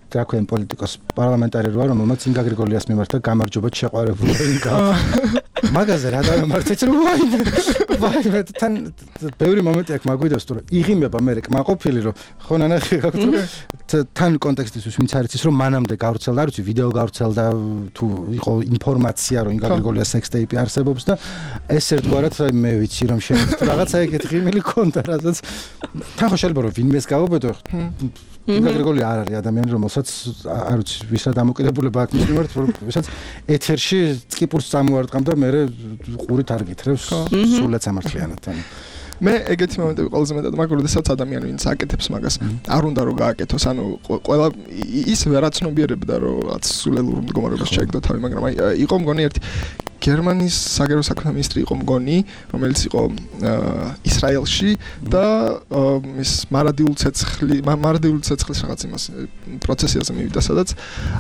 რა ქვია პოლიტიკოს პარლამენტარი როა რომელმაც ინგა გრიგოლიას მიმართა გამარჯობა შეყვარებული ინგა მაგაზე რა დამარცხეთ რომ ვაი ვაი თან ბევრი მომენტი აქვს მაგვიდოს თუ იღიმება მე კმაყოფილი რომ ხო ნანახი გაქვს თან კონტექსტისთვის ვინც არ იცის რომ მანამდე გავრცელდა არ ვიცი ვიდეო გავრცელდა თუ იყო ინფორმაცია რომ ინგა გრიგოლიას სექსტეიპი არსებობს და ეს ერთგვარად მე ვიცი რომ შეიძლება რაღაცა ეგეთი ღიმილი ქონდა რასაც თან ხო შეიძლება რომ ვინმეს გავუბედო ინგა გრიგოლია არ არის ადამიანი რომელსაც არ ვიცი ვისაც დამოკიდებულება აქვს მის მიმართ ვისაც ეთერში წკიპურს წამოვარტყამ და მე ყურით არ გითხრევს სულაც ამართლიანად მე ეგეთი მომენტები ყველაზე მეტად მაგრამ როდესაც ადამიანი ვინც აკეთებს მაგას არ უნდა რომ გააკეთოს ანუ ყველა ის ვერაცნობიერებდა რომ რაც სულელურ მდგომარეობას შეეგდო თავი მაგრამ აი იყო მგონი ერთი გერმანიის საგარეო საქმეთა მინისტრი იყო მგონი რომელიც იყო ისრაელში და ის მარადიული ცეცხლი მარადიული ცეცხლის რაღაც იმას პროცესიაზე მივიდა სადაც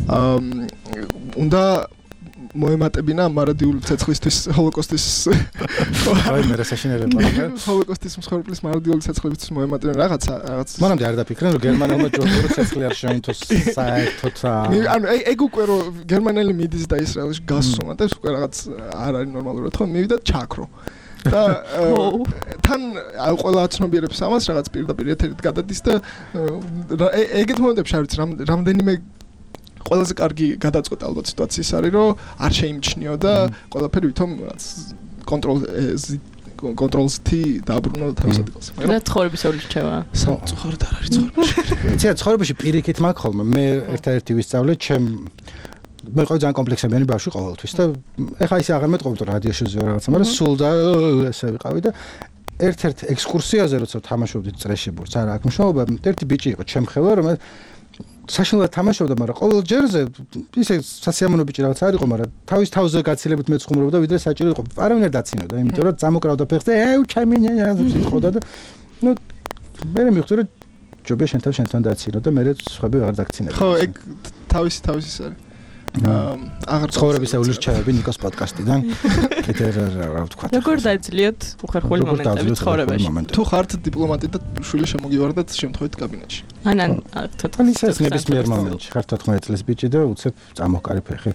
უნდა მოემატებინა მარადიული ცეცხლისთვის ჰოლოკოსტის აი მე რასაშინელება ჰოლოკოსტის მსხვერპლის მარადიული ცეცხლისთვის მოემატებინა რაღაცა რაღაც მანამდე არ დაფიქრენ რომ გერმანელმა ჯორჯური ცეცხლი არ შეუნთოს საერთოდ ანუ ეგ უკვე რომ გერმანელი მიდის და ისრაელში გასვამატებს უკვე რაღაც არ არის ნორმალურად ხო მივიდა ჩაქრო და თან ყველა აცნობიერებს ამას რაღაც პირდაპირ ეთერით გადადის და ეგეთ მომენტებში არ ვიცი რამდენიმე ყველაზე კარგი გადაწყვეტა ალბათ სიტუაციის არის რომ არ შეიმჩნიო და ყველაფერი ვითომ რაც კონტროლ კონტროლსთი დააბრუნო თავისადღაც. რა ცხოვრებისეული რჩევა? სამწუხაროდ არ არის ცხოვრებაში. იცი ცხოვრებაში პირიქით მაქვს ხოლმე მე ერთ-ერთი ვისწავლე ჩემ მე ყო ძალიან კომპლექსებიანი ბავშვი ყოველთვის და ეხა ისე აღარ მეტყობთ რადიოში ზო რაღაცა მაგრამ სულ და ესე ვიყავი და ერთ-ერთ ექსკურსიაზე როცა თამაშობდით წრეში ბურთს არა აქ მშობობა ერთი ბიჭი იყო ჩემ ხელა რომელიც საშინლად თამაშობდა, მაგრამ ყოველ ჯერზე ისე სასიამოვნო ბიჭი რაღაც არ იყო, მაგრამ თავის თავზე გაცილებით მეცխუმრობდა, ვიდრე საჭირო იყო. არავინ არ დაცინოდა, იმიტომ რომ წამოკრავდა ფეხს და ეუ ჩემი ნაზი ხოდა და ნუ მე მივხვდი რომ ჯობია შენ თავ შენთან დაცინო და მე სხვები არ დაგცინებდი. ხო, ეგ თავისი თავისი არის. აღარ ცხოვრებისეული რჩევები ნიკოს პოდკასტიდან. კიდე რა ვთქვა. როგორ დაძლიოთ უხერხული მომენტები ცხოვრებაში? თუ ხართ დიპლომატი და შვილი შემოგივარდათ შემთხვევით კაბინეტში. ანან თოთხმეტ წლის ნებისმიერ მომენტში ხარ თოთხმეტ წლის ბიჭი და უცებ წამოყარი ფეხი.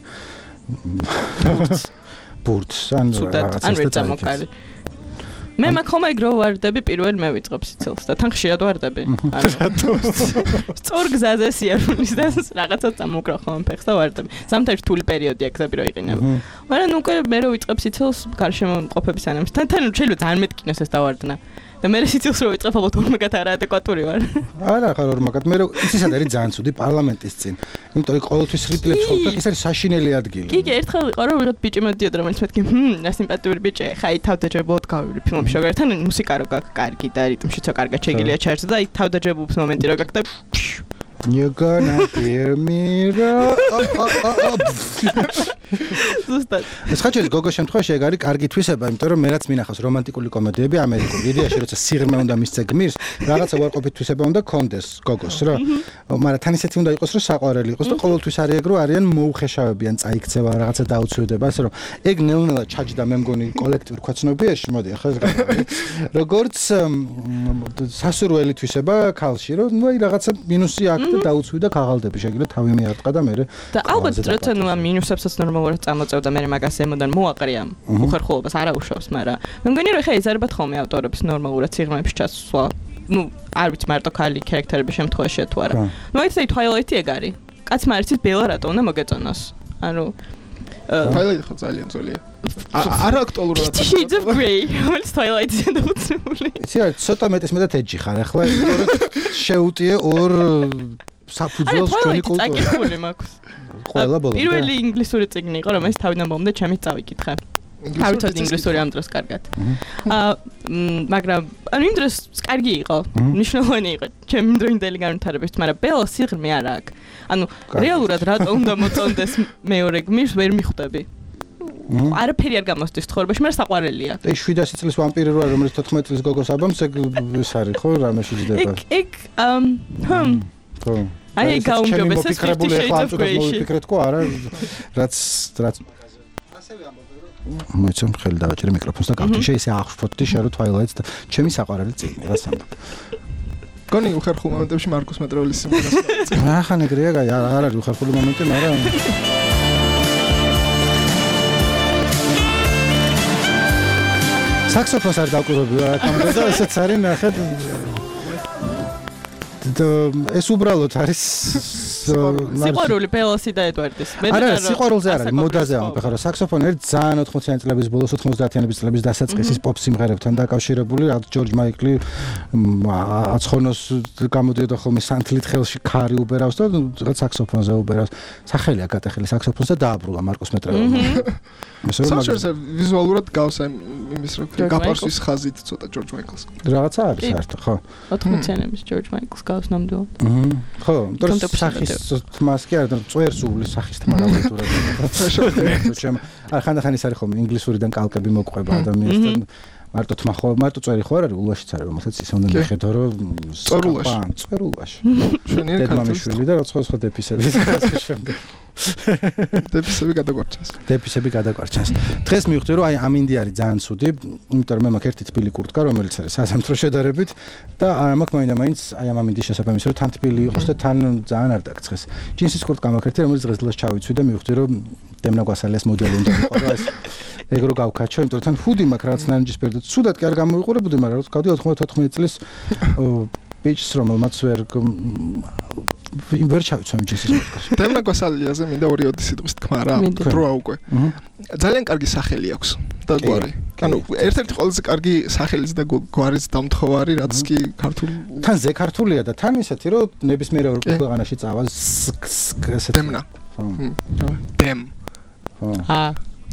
ბურთს ან რაღაცას და წამოყარი. მე მაქომა ეგ რო ვარდები პირველ მე ვიწყებ სიცილს და თან ხშირად ვარდები. ანუ სწორ გზაზე სიარულის და რაღაცა წამოკრა ხომ ფეხს და ვარდები. ზამთარში რთული პერიოდია გზები რო იყინება. მაგრამ უკვე მე რო ვიწყებ სიცილს გარშემო მყოფების ანებს თან თან შეიძლება ძალიან მეტ კინოს ეს დავარდნა. და მე სიცილს რო ვიწყებ ალბათ ორმაგად არა ადეკვატური ვარ. არა ხარ ორმაგად მე რო ისიც არის ძალიან ცუდი პარლამენტის წინ. იმიტომ რომ ყოველთვის რიტლებს ხოლმე ის არის საშინელი ადგილი. კი კი ერთხელ იყო რომ ვიღოთ ბიჭი მოდიოდა რომელიც მეთქი ჰმ რა სიმპათიური ბიჭი ხა აი თავდაჯერებულად გავივრი ფილმში შეგერთან მუსიკა რო გაქვს კარგი და რიტმშიც კარგად შეგიძლია ჩაერთო და აი თავდაჯერებულის მომენტი რო გაქვს და You gonna hear me ზუსტად. ეს ხაჭერის გოგო შემთხვევაში ეგ არის კარგი თვისება, იმიტომ რომ მერაც მინახავს რომანტიკული კომედიები ამერიკული. იდეაში როცა სიღრმე უნდა მისცე გმირს, რაღაცა უარყოფით თვისება უნდა კონდეს გოგოს, რა. მაგრამ თან ისეთი უნდა იყოს, რომ საყვარელი იყოს და ყოველთვის არის ეგ, რომ არიან მოუხეშავებიან, წაიქცევა, რაღაცა დაუცვლიდება, ასე რომ ეგ ნელ-ნელა ჩაჯდა მე მგონი კოლექტიურ ხვეცნობიაში, მოდი ახლა ეს გავიგე. როგორც სასურველი თვისება ქალში, რომ ნუ აი რაღაცა მინუსი აქვს და დაუცვიდა ქაღალდები შეგვიძლია თავი მიარტყა და მე და ალბათ როცა ნუ ამ მინუსებსაც ნორმალურად წამოწევდა მე მაგას ემოდან მოაყრია უხერხულობას არ აუშავს მაგრამ მე მგონი რომ ხა ეზარებათ ხოლმე ავტორებს ნორმალურად სიღრმეებში ჩასვლა ნუ არ ვიცი მარტო ქალი ქარაქტერების შემთხვევაში თუ არა ნუ აი ეს Twilight-ი ეგ არის კაცმა არიცით ბელა რატო უნდა მოგეწონოს ანუ Twilight ხო ძალიან ძოლია არ აქტუალურად Shades of Grey რომელიც Twilight-ზე დაუცნული იცი რა ცოტა მეტის მეტად ეჯი ხარ ახლა შეუტიე ორ საფუძველს ჩვენი კულტურა. აი, აკითხული მაქვს. ყველა ბოლომდე. პირველი ინგლისური წიგნი იყო, რომელიც თავიდან ბოლომდე ჩემით წავიკითხე. თავით ინგლისური ამ დროს კარგად. აა, მაგრამ ანუ იმ დროს კარგი იყო. მნიშვნელოვანი იყო. ჩემი დროინდელი განვითარებისთვის, მაგრამ ბელა სიღრმე არ აქვს. ანუ რეალურად რატო უნდა მოწონდეს მეორე გმირს ვერ მიხვდები. არაფერი არ გამოსდის ცხოვრებაში, მაგრამ საყვარელია. ეს შვიდასი წლის ვამპირი როა, რომელიც თოთხმეტ წლის გოგოს აბამს, ეგ ეს არის ხო, რამეში ჯდება. ეგ ეგ ამ ჰმ ხო. აი გაუმჯობესეს ეს ფიქრებული ახლა ამ წუთას მოვიფიქრეთ ხო არა რაც რაც ასევე ამბობენ რომ მოიცემ ხელი დავაჭერე მიკროფონს და გავთიშე ისე აღშფოთდი შე რომ Twilight-ს და ჩემი საყვარელი წიგნი რას ამბობ გონი უხერხულ მომენტებში მარკუს მეტროველის სიმღერას. ახან ეგრეა, არ არის უხერხული მომენტი, მაგრამ საქსოფონს არ დავკვირვები რა თქმა უნდა, ესეც არის ნახეთ. ეს უბრალოდ არის სიყვარული პელოსი და ედვარდის. არა, სიყვარულზე არ არის, მოდაზე ამბობ, ხო, საქსოფონი არის ძალიან ოთხმოციანი წლების ბოლოს ოთხმოცდაათიანების წლების დასაწყისის პოპ სიმღერებთან დაკავშირებული, რაც ჯორჯ მაიკლი აცხონოს გამოდიოდა ხოლმე სანთლით ხელში ქარი უბერავს და რაც საქსოფონზე უბერავს. სახელია გატეხილი საქსოფონს და დააბრულა მარკუს მეტროველმა. საერთოდ ვიზუალურად გავს იმის რო გაპარსვის ხაზით ცოტა ჯორჯ მაიკლს. რაღაცა არის საერთოდ, ხო. ოთხმოციანების ჯორჯ მაიკლს გავს ნამდვილად. ხო, თორემ სახის თმას კი არა, წვერს უვლის სახის თმა გავიტურებ. ჩემ არ ხანდახან ის არის ხოლმე ინგლისურიდან კალკები მოყვება ადამიანთან. მარტო თმა ხო, მარტო წვერი ხო არ არის, ულვაშიც არის, რომელსაც ის უნდა მიხედო, რომ წვერულაში. წვერულაში. ჩვენი დედმამიშვილი და რა სხვა სხვა დეფისები ასე შემდეგ. დეფისები გადაგვარჩენს. დეფისები გადაგვარჩენს. დღეს მივხვდი რომ აი ამინდი არის ძალიან ცუდი, იმიტომ რომ მე მაქვს ერთი თბილი კურტკა, რომელიც არის სასამთრო შედარებით და მაქვს მაინდა მაინც აი ამ ამინდის შესაბამისი რომ თან თბილი იყოს და თან ძალიან არ დაგცხეს. ჯინსის კურტკა მაქვს ერთი, რომელიც დღეს დღეს ჩავიცვი და მივხვდი რომ დემნა გვასალიას მოდელი უნდა იყო და ეს ეგრო გავქაჩო, იმიტომ რომ თან ჰუდი მაქვს რაც ნარინჯისფერი და ცუდად კი არ გამოიყურებოდი, მაგრამ რო გავდი ოთხმოცდაოთხ წლის ბიჭს რომელმაც ვერ იმ ვერ ჩავიცვამ ჯინსის კურტკას. დემნა გვასალიაზე მინდა ორი ოდი სიტყვის თქმა რა, დროა უკვე. ძალიან კარგი სახელი აქვს და გვარი. ანუ ერთ-ერთი ყველაზე კარგი სახელიც და გვარის დამთხოვარი, რაც კი ქართულ თან ზე ქართულია და თან ისეთი რომ ნებისმიერ ქვეყანაში წავალ ესეთი დემნა. დემ. აა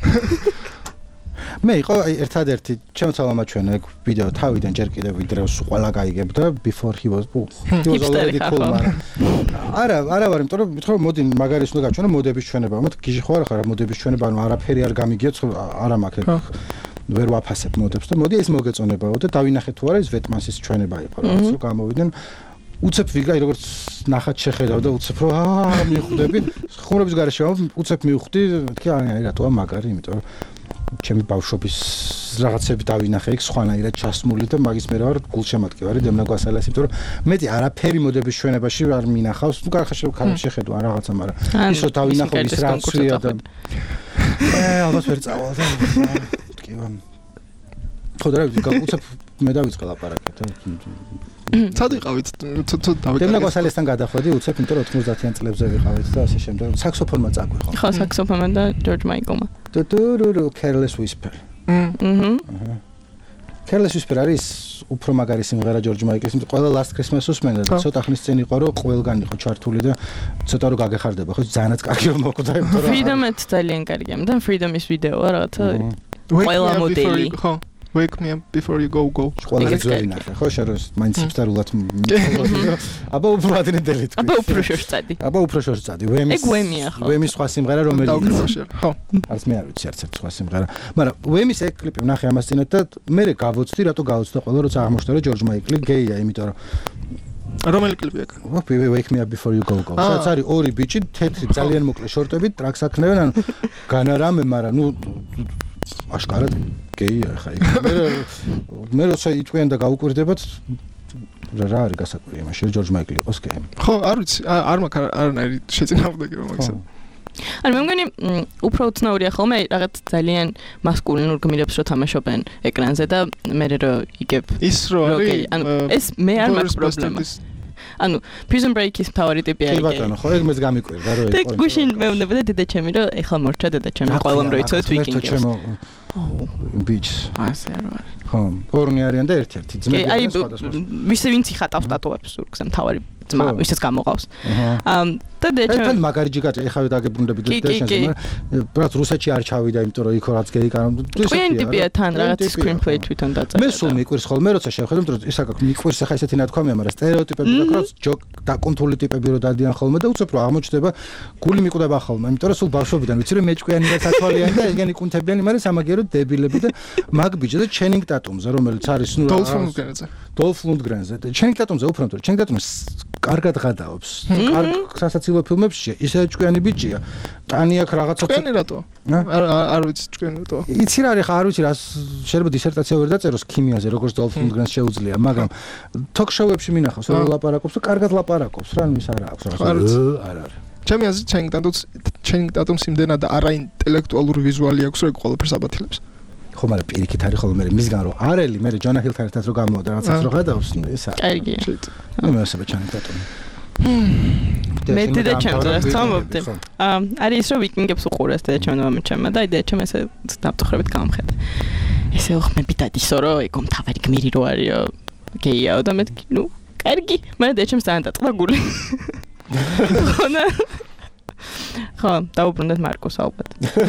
მე იყო ერთადერთი ჩემ ცალამაჩვენა ეგ ვიდეო თავიდან ჯერ კიდევ ვიდრე ყველა გაიგებ და before he was he was already cool man. არა, არა ვარ, იმიტომ რომ მithom მოდი მაგარის უნდა გავჩვენო მოდების ჩვენება. მოთ გიჟი ხო არ ხარ მოდების ჩვენება, ანუ არაფერი არ გამიგიათ, არა მაქვს ვერ ვაფასებ მოდებს და მოდი ეს მოგეწონებაო და დავინახე თუ არა ეს ვეტმანსის ჩვენება იყო რაღაც რომ გამოვიდნენ. უცებ ვიგაი როგორც ნახat შეხედავ და უცებ რომ აა მივხვდები ხუმრობის გარეშე უცებ მივხვდი თქვი აი რატოა მაგარი იმიტომ რომ ჩემი ბავშვობის რაღაცები დავინახე იქ სხვანაირად ჩასმული და მაგის მე რა ვარ გულშემატკივარი დემნა გვასალიას იმიტომ რომ მეტი არაფერი მოდების ჩვენებაში არ მინახავს ნუ კარხა შეხედვა რაღაცა მაგრამ ის რომ დავინახო ის რა ცვია და აა ალბათ ვერ წავალ და თქვი ხო და უცებ მე დავიწყე ლაპარაკი და ცად ვიყავით ცოტა დავიკარგე. დემნა გვასალიასთან გადახვედი უცებ იმიტომ რომ ოთხმოცდაათიან წლებზე ვიყავით და ასე შემდეგ. საქსოფონმა წაგვი ხო? ხო, საქსოფონმა და ჯორჯ მაიკლმა. ტუტურუ Careless Whisper. აჰა. Careless Whisper არის უფრო მაგარი სიმღერა ჯორჯ მაიკლის, იმიტომ ყველა Last Christmas უსმენდა და ცოტა ხნის წინ იყო რომ ყველგან იყო ჩართული და ცოტა რომ გაგეხარდება ხო ძალიანაც კარგი რომ მოკვდა იმიტომ რომ Freedom-ით ძალიან კარგია. და Freedom-ის ვიდეოა რაღაცა ყველა მოდელი. ხო. Wake me up before you go go. ყველა ძველი ნახე, ხო, შენ რომ მაინც სპეციალურად აბა უფრო ადრინდელი თქვი. აბა უფრო შორწადი. აბა უფრო შორწადი. ვემის ეგ ვემია ხო? ვემის სხვა სიმღერა რომელიც ხო. არც მე არ ვიცი არც ერთ სხვა სიმღერა. მაგრამ ვემის ეგ კლიპი ვნახე ამას წინათ და მე გავოცდი რატო გავოცდა ყველა როცა აღმოჩნდა რომ ჯორჯ მაიკლი გეია, იმიტომ რომ რომელი კლიპია? Wake me up before you go go. სადაც არის ორი ბიჭი, თეთრი, ძალიან მოკლე შორტებით, ტრაქს აქნევენ, ანუ განარამე, მაგრამ ნუ აშკარად გეია ხა იქ. მე მე როცა იტყვიან და გავუკვირდებათ რა არის გასაკვირი იმაში, ჯორჯ მაიკლი იყოს გეი. ხო, არ ვიცი, არ მაქვს არანაირი შეწინააღმდეგი რომ მაგისა. ანუ მე მგონი უფრო უცნაურია ხოლმე რაღაც ძალიან მასკულინურ გმირებს რო თამაშობენ ეკრანზე და მე რო იგებ ის რო არის ანუ ეს მე არ მაქვს პრობლემა. ანუ Prison Break-ის მთავარი ტიპი არის. კი ბატონო, ხო ეგ მეც გამიკვირდა რომ ეგ გუშინ მეუბნებოდა დედაჩემი რომ ეხლა მორჩა დედაჩემი ყველამ რო იცოდეთ ვიკინგებს. ბიჩს. ასე რა არის. ხო, ორნი არიან და ერთ-ერთი ძმები აი ვისი ვინც იხატავს ტატუებს სურგს მთავარი ძმა ვისაც გამოყავს. ამ და დედაჩემი ეს მაგარი ჯიგა ეხავე დაგებრუნდები დედაშენს, მაგრამ რუსეთში არ ჩავიდა, იმიტომ რომ იქ რაც გეი კანონ. თქვენ ტიპია თან რაღაც screenplay თვითონ დაწერა. მე სულ მიყვირს ხოლმე როცა შევხედე, იმიტომ რომ ისა გაქვს მიყვირს ახლა ესეთი ნათქვამია, მაგრამ სტერეოტიპები და კროს ჯოკ დაკონტროლი ტიპები რო დადიან ხოლმე და უცებ რო აღმოჩნდება გული მიკვდება ხოლმე, იმიტომ რომ სულ ბავშვობიდან ვიცი რომ მეჭკვიანი და სათვალიანი და ეგენი კუნთებიანი, მაგრამ სამაგერო დებილები და მაგ ბიჭი და ჩენინგ ტატუმზე, რომელიც არის ნუ დოლფ ლუნდგრენზე. დოლფ ლუნდგრენზე. ჩენინგ ტატუმზე უფრო მეტად, ჩენინგ ტატუმს კარგად გადაობს. კარგ სასაცილო ფილმებში ისე ჭკვიანი ბიჭია. ტანი აქვს რაღაცა ჭკვიანი რატო? არ არ ვიცი ჭკვიანი რატო. იცი რა არის ხა არ ვიცი რა შეიძლება დისერტაცია ვერ დაწეროს ქიმიაზე როგორც დოლფ ლუნდგრენს შეუძლია, მაგრამ თოქ-შოუებში მინახავს რომ ლაპარაკობს და კარგად ლაპარაკობს რა ის არა აქვს რაღაცა. არ არის. ჩემი აზრით ჩენინგ ტატუმს ჩენინგ ტატუმს იმდენად არაინტელექტუალური ვიზუალი აქვს რომ ყველაფერს აბათილებს. ხო, მაგრამ პირიქით არის ხოლმე მისგან რომ არელი მე ჯონა ჰილთან ერთად რო გამოვიდა რაღაცას რო გადავს ეს არის. კარგი. მე მოსაბა ჩენინგ ტატუმი. მე დედა ჩემს რა სწამობდი. აა არის ის რომ ვიკინგებს უყურეს დედა ჩემს მომჩემა და დედა ჩემ ესე დაფტოხრებით გამხედა. ესე უხმები დადისო რომ ეგო მთავარი გმირი რო არისო გეიაო და მე ნუ კარგი მე დედა ჩემს დაანტაწყდა გული. ხონა ხო დაუბრუნდეთ მარკოს ალბათ.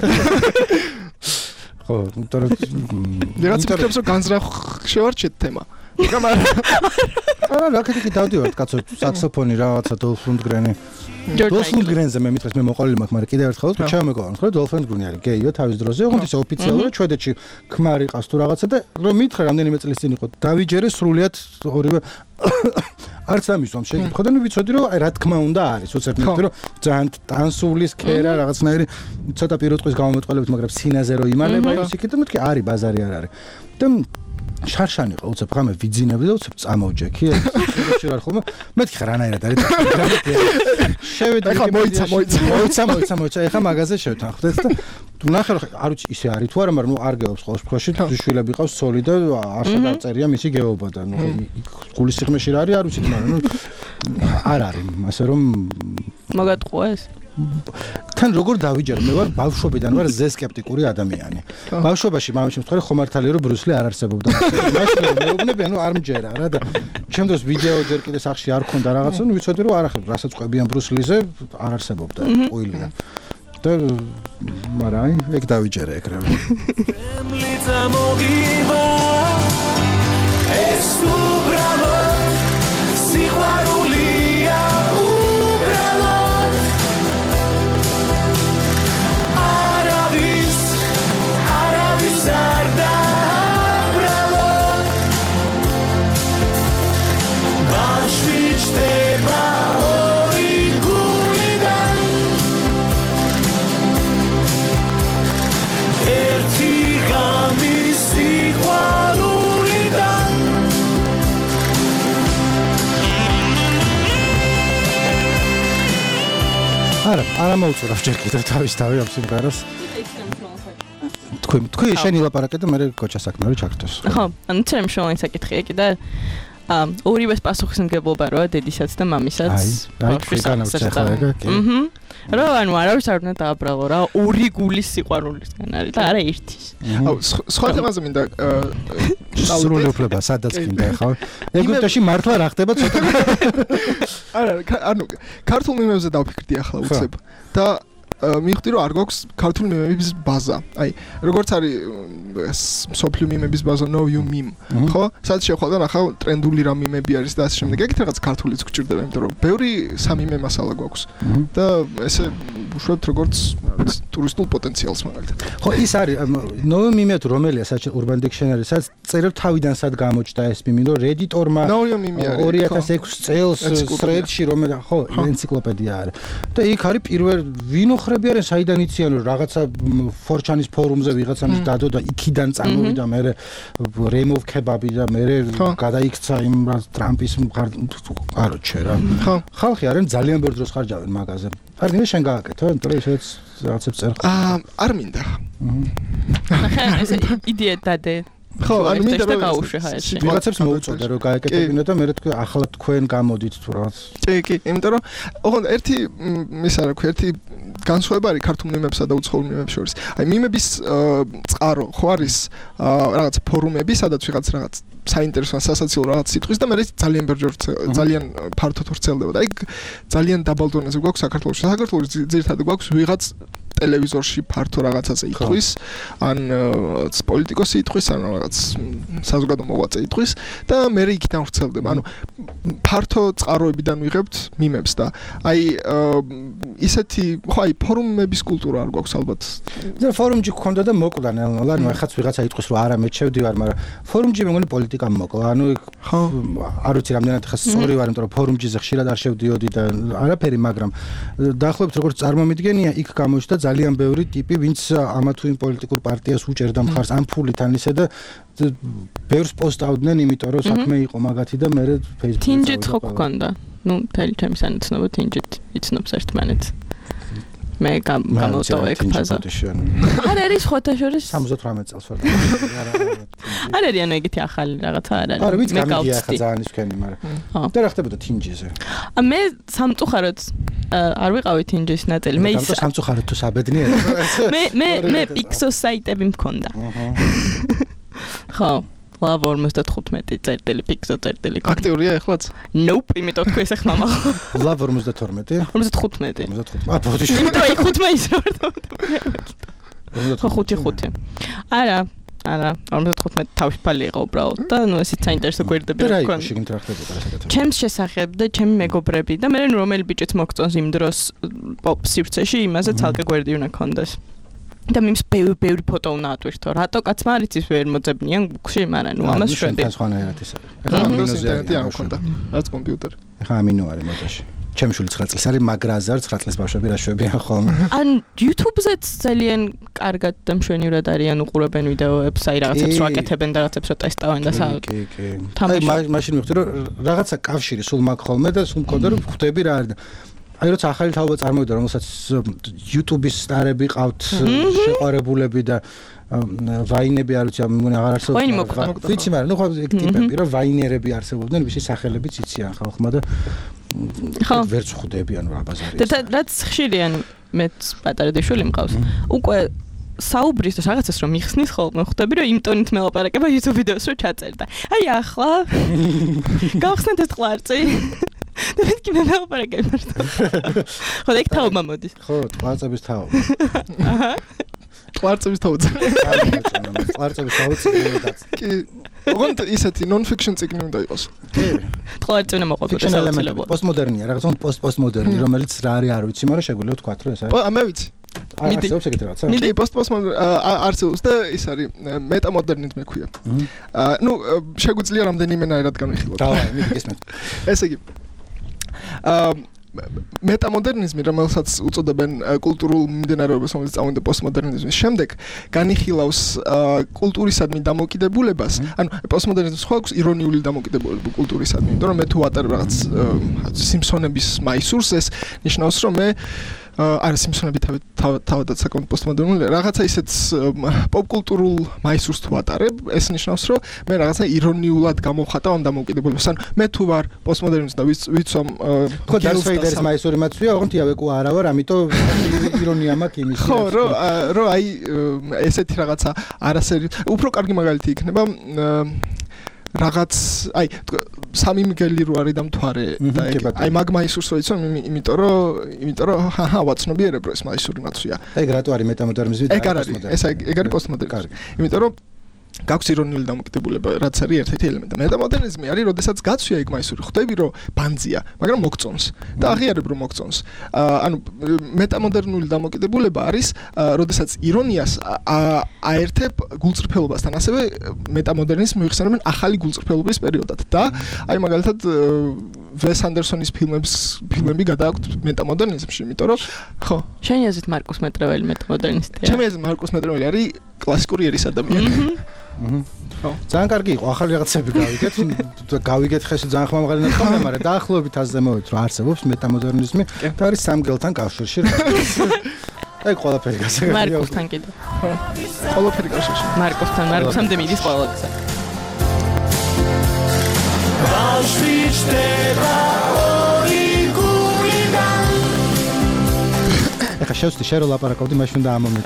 ხო, თორე რაღაც ფიქრობს რომ განზრახ შევარჩეთ თემა. მაგრამ არა, რა კიდე დავდივართ კაცო საქსოფონი რაღაცა დოლფ ლუნდგრენი. დოლფ ლუნდგრენზე მე მითხეს მე მოყოლილი მაქვს, მაგრამ კიდევ ერთხელ თუ ჩამეგოვანთ, ხო დოლფ ლუნდგრენი არის გეიო თავის დროზე, ოღონდ ისე ოფიციალურად შვედეთში ქმარი ყავს თუ რაღაცა და რომ მითხრა რამდენიმე წლის წინ იყო დავიჯერე სრულიად ორივე არც ამისვამ შეგიხო და ნუ ვიცოდი რომ აი რა თქმა უნდა არის უცებ მეტყვი რომ ძალიან ტანსულის ქერა რაღაცნაირი ცოტა პირუტყვის გამომეტყველებით მაგრამ სინაზე რო იმალება ის იქით და მეთქი არის ბაზარი არ არის და შარშანი ყო უცებ ხამე ვიძინები და უცებ წამოვჯექი ეს რა ხოლმე მეთქი რანაირად არის შევედი ეხა მოიცა მოიცა მოიცა მოიცა მოიცა ეხა მაღაზიაში შევთანხმდეთ და თუ ნახე რომ არ ვიცი ისე არის თუ არა მაგრამ ნუ არ გეობს ყოველ შემთხვევაში შვილები ყავს სოლი და არშა დაწერია მისი გეობა და ნუ გულის სიღმეში რა არის არ ვიცი მაგრამ ნუ არ არის ასე რომ მოგატყუა ეს თან როგორ დავიჯერ მე ვარ ბავშვობიდან ვარ ზე სკეპტიკური ადამიანი ბავშვობაში მამის შემთხვევაში ხომ მართალია რომ ბრუსლი არ არსებობდა მაშინ მეუბნები ანუ არ მჯერა რა და ჩემ დროს ვიდეო ჯერ კიდე სახში არ ქონდა რაღაცა ნუ ვიცოდი რომ არ ახლა რასაც ყვებიან ბრუსლიზე არ არსებობდა ყოილია და მარაი ეგ დავიჯერე ეგ რა Temlica mogiva es ubralot siguarulia ubralot Aravis Aravis arda ubralot Bashvich teba ori gulidan Erti gamis igualuridan არა არა მოუწურავ ჯერ კიდევ თავის თავი ამ სიმღერას თქვი თქვი შენი ლაპარაკე და მე გოჩა საქმე ჩაქრთოს ხო ანუ ჩემ შოუინგ საკითხია კიდე აა ორივეს პასუხისმგებლობა როა დედისაც და მამისაც ბავშვის განავრცეხა ეგ აჰა რა ანუ არავის არ უნდა დააბრალო რა ორი გულის სიყვარულისგან არის და არა ერთის აუ სხვა თემაზე მინდა სრული უფლება სადაც გინდა ხო ეგვიპტეში მართლა რა ხდება ცოტა არა ანუ ქართულ მემებზე დავფიქრდი ახლა უცებ და მივხვდი რომ არ გვაქვს ქართული მემების ბაზა. აი, როგორც არის სოფლიო მემების ბაზა No You Meme, ხო? სადაც შევხვდა ნახავ ტრენდული რა მემები არის და ასე შემდეგ. ეგეთ რაღაც ქართულიც გჭირდება, იმიტომ რომ ბევრი სამიმე მასალა გვაქვს. და ესე უშუალოდ როგორც ტურისტულ პოტენციალს მაგალითად. ხო, ის არის No You Meme თუ რომელია საერთოდ Urban Dictionary, სადაც წერებ თავიდან სად გამოჩნდა ეს მიმე, რომ Reddit-ორმა ორი ათას ექვსი წელს thread-ში რომელია, ხო, ენციკლოპედია არის. და იქ არის პირველ ვინო ხრები არიან საიდან იციან რომ რაღაცა ფორჩანის ფორუმზე ვიღაცამის დადო და იქიდან წამოვიდა მე remove kebab და მე გადაიქცა იმ ტრამპის აროჩე რა ხალხი არიან ძალიან ბევრ დროს ხარჯავენ მაგაზე არ მინდა შენ გააკეთო იმიტომ რომ ისეც რაღაცებს წერ აა არ მინდა ახლა ეს იდეა დადე ხო არ მინდა რომ გაუშვე ხაერში ვიღაცებს მოუწოდე რომ გაეკეთებინო და მე თქვი ახლა თქვენ გამოდით თუ რაღაც კი კი იმიტომ რომ ოღონდ ერთი ის არა ქვი ერთი განსხვავება არის ქართულ მემებსა და უცხოურ მემებს შორის. აი მემების წყარო ხო არის რაღაც ფორუმები, სადაც ვიღაც რაღაც საინტერესო სასაცილო რაღაც სიტყვის და მე ძალიან ბევრჯერ ძალიან ფართოდ ვრცელდება და აი ძალიან დაბალ დონეზე გვაქვს საქართველოში. საქართველოში ძირითადად გვაქვს ვიღაც ტელევიზორში ფართო რაღაცაზე იტყვის, ან პოლიტიკოსი იტყვის, ან რაღაც საზოგადო მოღვაწე იტყვის და მე იქიდან ვრცელდება. ანუ ფართო წყაროებიდან ვიღებთ მიმებს და აი ისეთი ხო აი ფორუმების კულტურა არ გვაქვს ალბათ. და ფორუმში გქონდა და მოკვდა ნელ-ნელა, ანუ ახაც ვიღაცა იტყვის რომ არა მე შევდივარ, მაგრამ ფორუმში მე მგონი პოლიტიკა პოლიტიკა მოკლა. ანუ არ ვიცი რამდენად ხა სწორი ვარ, იმიტომ რომ ფორუმჯიზე ხშირად არ შევდიოდი და არაფერი, მაგრამ დაახლოებით როგორც წარმომიდგენია, იქ გამოჩნდა ძალიან ბევრი ტიპი, ვინც ამა თუ იმ პოლიტიკურ პარტიას უჭერდა მხარს ამ ფულით ან ისე და ბევრს პოსტავდნენ, იმიტომ რომ საქმე იყო მაგათი და მე Facebook-ზე თინჯით ხო გქონდა? ნუ თელი ჩემი სანაცნობო თინჯით იცნობს ერთმანეთს. მე გამოვტოვე ეგ ფაზა. არ არის ხოთა შორის სამოცდაოთხმეტ წელს ვარ. არ არის ანუ ეგეთი ახალი რაღაცა არ არის. არა, ვიცი გამიგია ხა ძალიან ისქენი, მაგრამ და რა ხდებოდა თინჯიზე? მე სამწუხაროდ არ ვიყავი თინჯის ნაწილი. მე ის სამწუხაროდ თუ საბედნიერო. მე მე მე პიქსოს საიტები მქონდა. ხო. ლავ ორმოცდათხუთმეტი წერტილი პიქსო წერტილი. აქტიურია ეხლაც? Nope, იმიტომ თქვი ესე ხმამა. ლავ ორმოცდათორმეტი? ორმოცდათხუთმეტი. ორმოცდათხუთმეტი. ა, ბოდიში. იმიტომ აი ხუთმა ის რა. ხო, ხუთი ხუთი. არა, არა, ორმოცდათხუთმეტი თავისუფალი იყო უბრალოდ და ნუ ესეც საინტერესო გვერდები რა იყო შეგინთ რა ხდებოდა ასეთად. ჩემს შესახებ და ჩემი მეგობრები და მე რომელი ბიჭიც მოგწონს იმ დროს პოპ სივრცეში, იმაზე ცალკე გვერდი უნდა კონდეს. და მიმს ბევრი ბევრი ფოტო უნდა ატვირთო. რატო კაცმა არ იცის ვერ მოძებნიან გუგლში, მაგრამ ნუ ამას შვედი. შენ სხვანაირად ისე. ეხლა ინტერნეტი არ მქონდა. რაც კომპიუტერი. ეხლა ამინო არის მოდაში. ჩემი შვილი ცხრა წლის არის, მაგრა აზარ ცხრა წლის ბავშვები რა შვებიან ხოლმე. ან YouTube-ზეც ძალიან კარგად და მშვენივრად არიან უყურებენ ვიდეოებს, აი რაღაცებს რო აკეთებენ და რაღაცებს რო ტესტავენ და სა. კი, კი. აი მაშინ მივხვდი რომ რაღაცა კავშირი სულ მაქვს ხოლმე და სულ მქონდა რომ ხვდები რა არის. აი როცა ახალი თაობა წარმოვიდა, რომელსაც YouTube-ის სტარები ყავთ, შეყვარებულები და ვაინები არ ვიცი, მგონი აღარ არსებობს. ვიცი, მაგრამ ნუ ხო ეგ ტიპები, რომ ვაინერები არსებობდნენ, ვისი სახელებიც იციან ხალხმა და ვერც ხვდებიან რა ბაზარი. და რაც ხშირია, მეც პატარა დეშვილი მყავს. უკვე საუბრის და რაღაცას რომ მიხსნის ხოლმე ხვდები რომ იმ ტონით მელაპარაკება YouTube ვიდეოს რო ჩაწერდა. აი ახლა გავხსნათ ეს ყლარწი. და მე კიდე მელაპარაკებ მარტო. ხო, ეგ თაობა მოდის. ხო, ყლარწების თაობა. აჰა. ყლარწების თაობა. ყლარწების თაობა. კი. ოღონდ ისეთი non-fiction წიგნი უნდა იყოს. კი. ყლარწი უნდა მოყვებოდეს ელემენტები. პოსტმოდერნია, რაღაც პოსტ-პოსტმოდერნი, რომელიც რა არის არ ვიცი, მაგრამ შეგვიძლია ვთქვათ რომ ეს არის. ო, მე ვიცი. არსებობს ეგეთი რაღაცა? კი, პოსტ-პოსტმოდერნი არსებობს და ის არის მეტამოდერნიზმი ქვია. აა, ნუ შეგვიძლია რამდენიმენაირად განვიხილოთ. დავაი, მიგესმენთ. ესე იგი აა მეტამოდერნიზმი, რომელსაც უწოდებენ კულტურულ მიმდინარეობებს, რომელიც წავიდა პოსტმოდერნიზმის შემდეგ, განიხილავს კულტურისადმი დამოკიდებულებას. ანუ პოსტმოდერნიზმს ხო აქვს ირონიული დამოკიდებულება კულტურისადმი, იმიტომ რომ მე თუ ვატარ რაღაც სიმსონების მაისურს, ეს ნიშნავს, რომ მე არა სიმსონები თავადაც საკმაოდ პოსტმოდერნულია, რაღაცა ისეთ პოპკულტურულ მაისურს თუ ვატარებ, ეს ნიშნავს, რომ მე რაღაცა ირონიულად გამოვხატავ ამ დამოკიდებულებას. ანუ მე თუ ვარ პოსტმოდერნისტი და ვიცვამ ხო დარსვეიდერის მაისური მაცვია, ოღონდ იავეკუ არა ვარ, ამიტომ ირონია მაქვს იმის. ხო, რომ რომ აი ესეთი რაღაცა არასერი, უფრო კარგი მაგალითი იქნება რაღაც აი სამი მიგელი რო არის და მთვარე და აი მაგ მაისურს რო იცო, იმიტომ რომ იმიტომ რომ ჰაჰა ვაცნობიერებ რომ ეს მაისური მაცვია. ეგ რატო არის მეტამოდერნიზმი და ეგ არის ეს ეგ არის პოსტმოდერნიზმი. იმიტომ რომ გაქვს ირონიული დამოკიდებულება, რაც არის ერთ-ერთი ელემენტი. მეტამოდერნიზმი არის, როდესაც გაცვია ეგ მაისური, ხვდები რომ ბანძია, მაგრამ მოგწონს და აღიარებ რომ მოგწონს. ანუ მეტამოდერნული დამოკიდებულება არის, როდესაც ირონიას აერთებ გულწრფელობასთან, ასევე მეტამოდერნიზმს მოიხსენებენ ახალი გულწრფელობის პერიოდად და აი მაგალითად ვეს ანდერსონის ფილმებს ფილმები გადააქვთ მეტამოდერნიზმში, იმიტომ რომ ხო. შენი აზრით მარკუს მეტრეველი მეტამოდერნისტია? ჩემი აზრით მარკუს მეტრეველი არის კლასიკური ერის ადამიანი. ხო. ძალიან კარგი იყო, ახალი რაღაცები გავიგეთ, გავიგეთ ხეში ძალიან ხმამაღალი ნათქვამი, მაგრამ დაახლოებით ასე მოვით, რომ არსებობს მეტამოდერნიზმი და არის სამგელთან კავშირში. აი ყველაფერი გასაგებია. მარკუსთან კიდე. ხო. ყველაფერი კავშირში. მარკუსთან, მარკუსამდე მიდის ყველაფერი. ბავშვიშტება ორი გულიდან ეხა შევსდი შენ რო ლაპარაკობდი, მაშინ უნდა ამომეწე.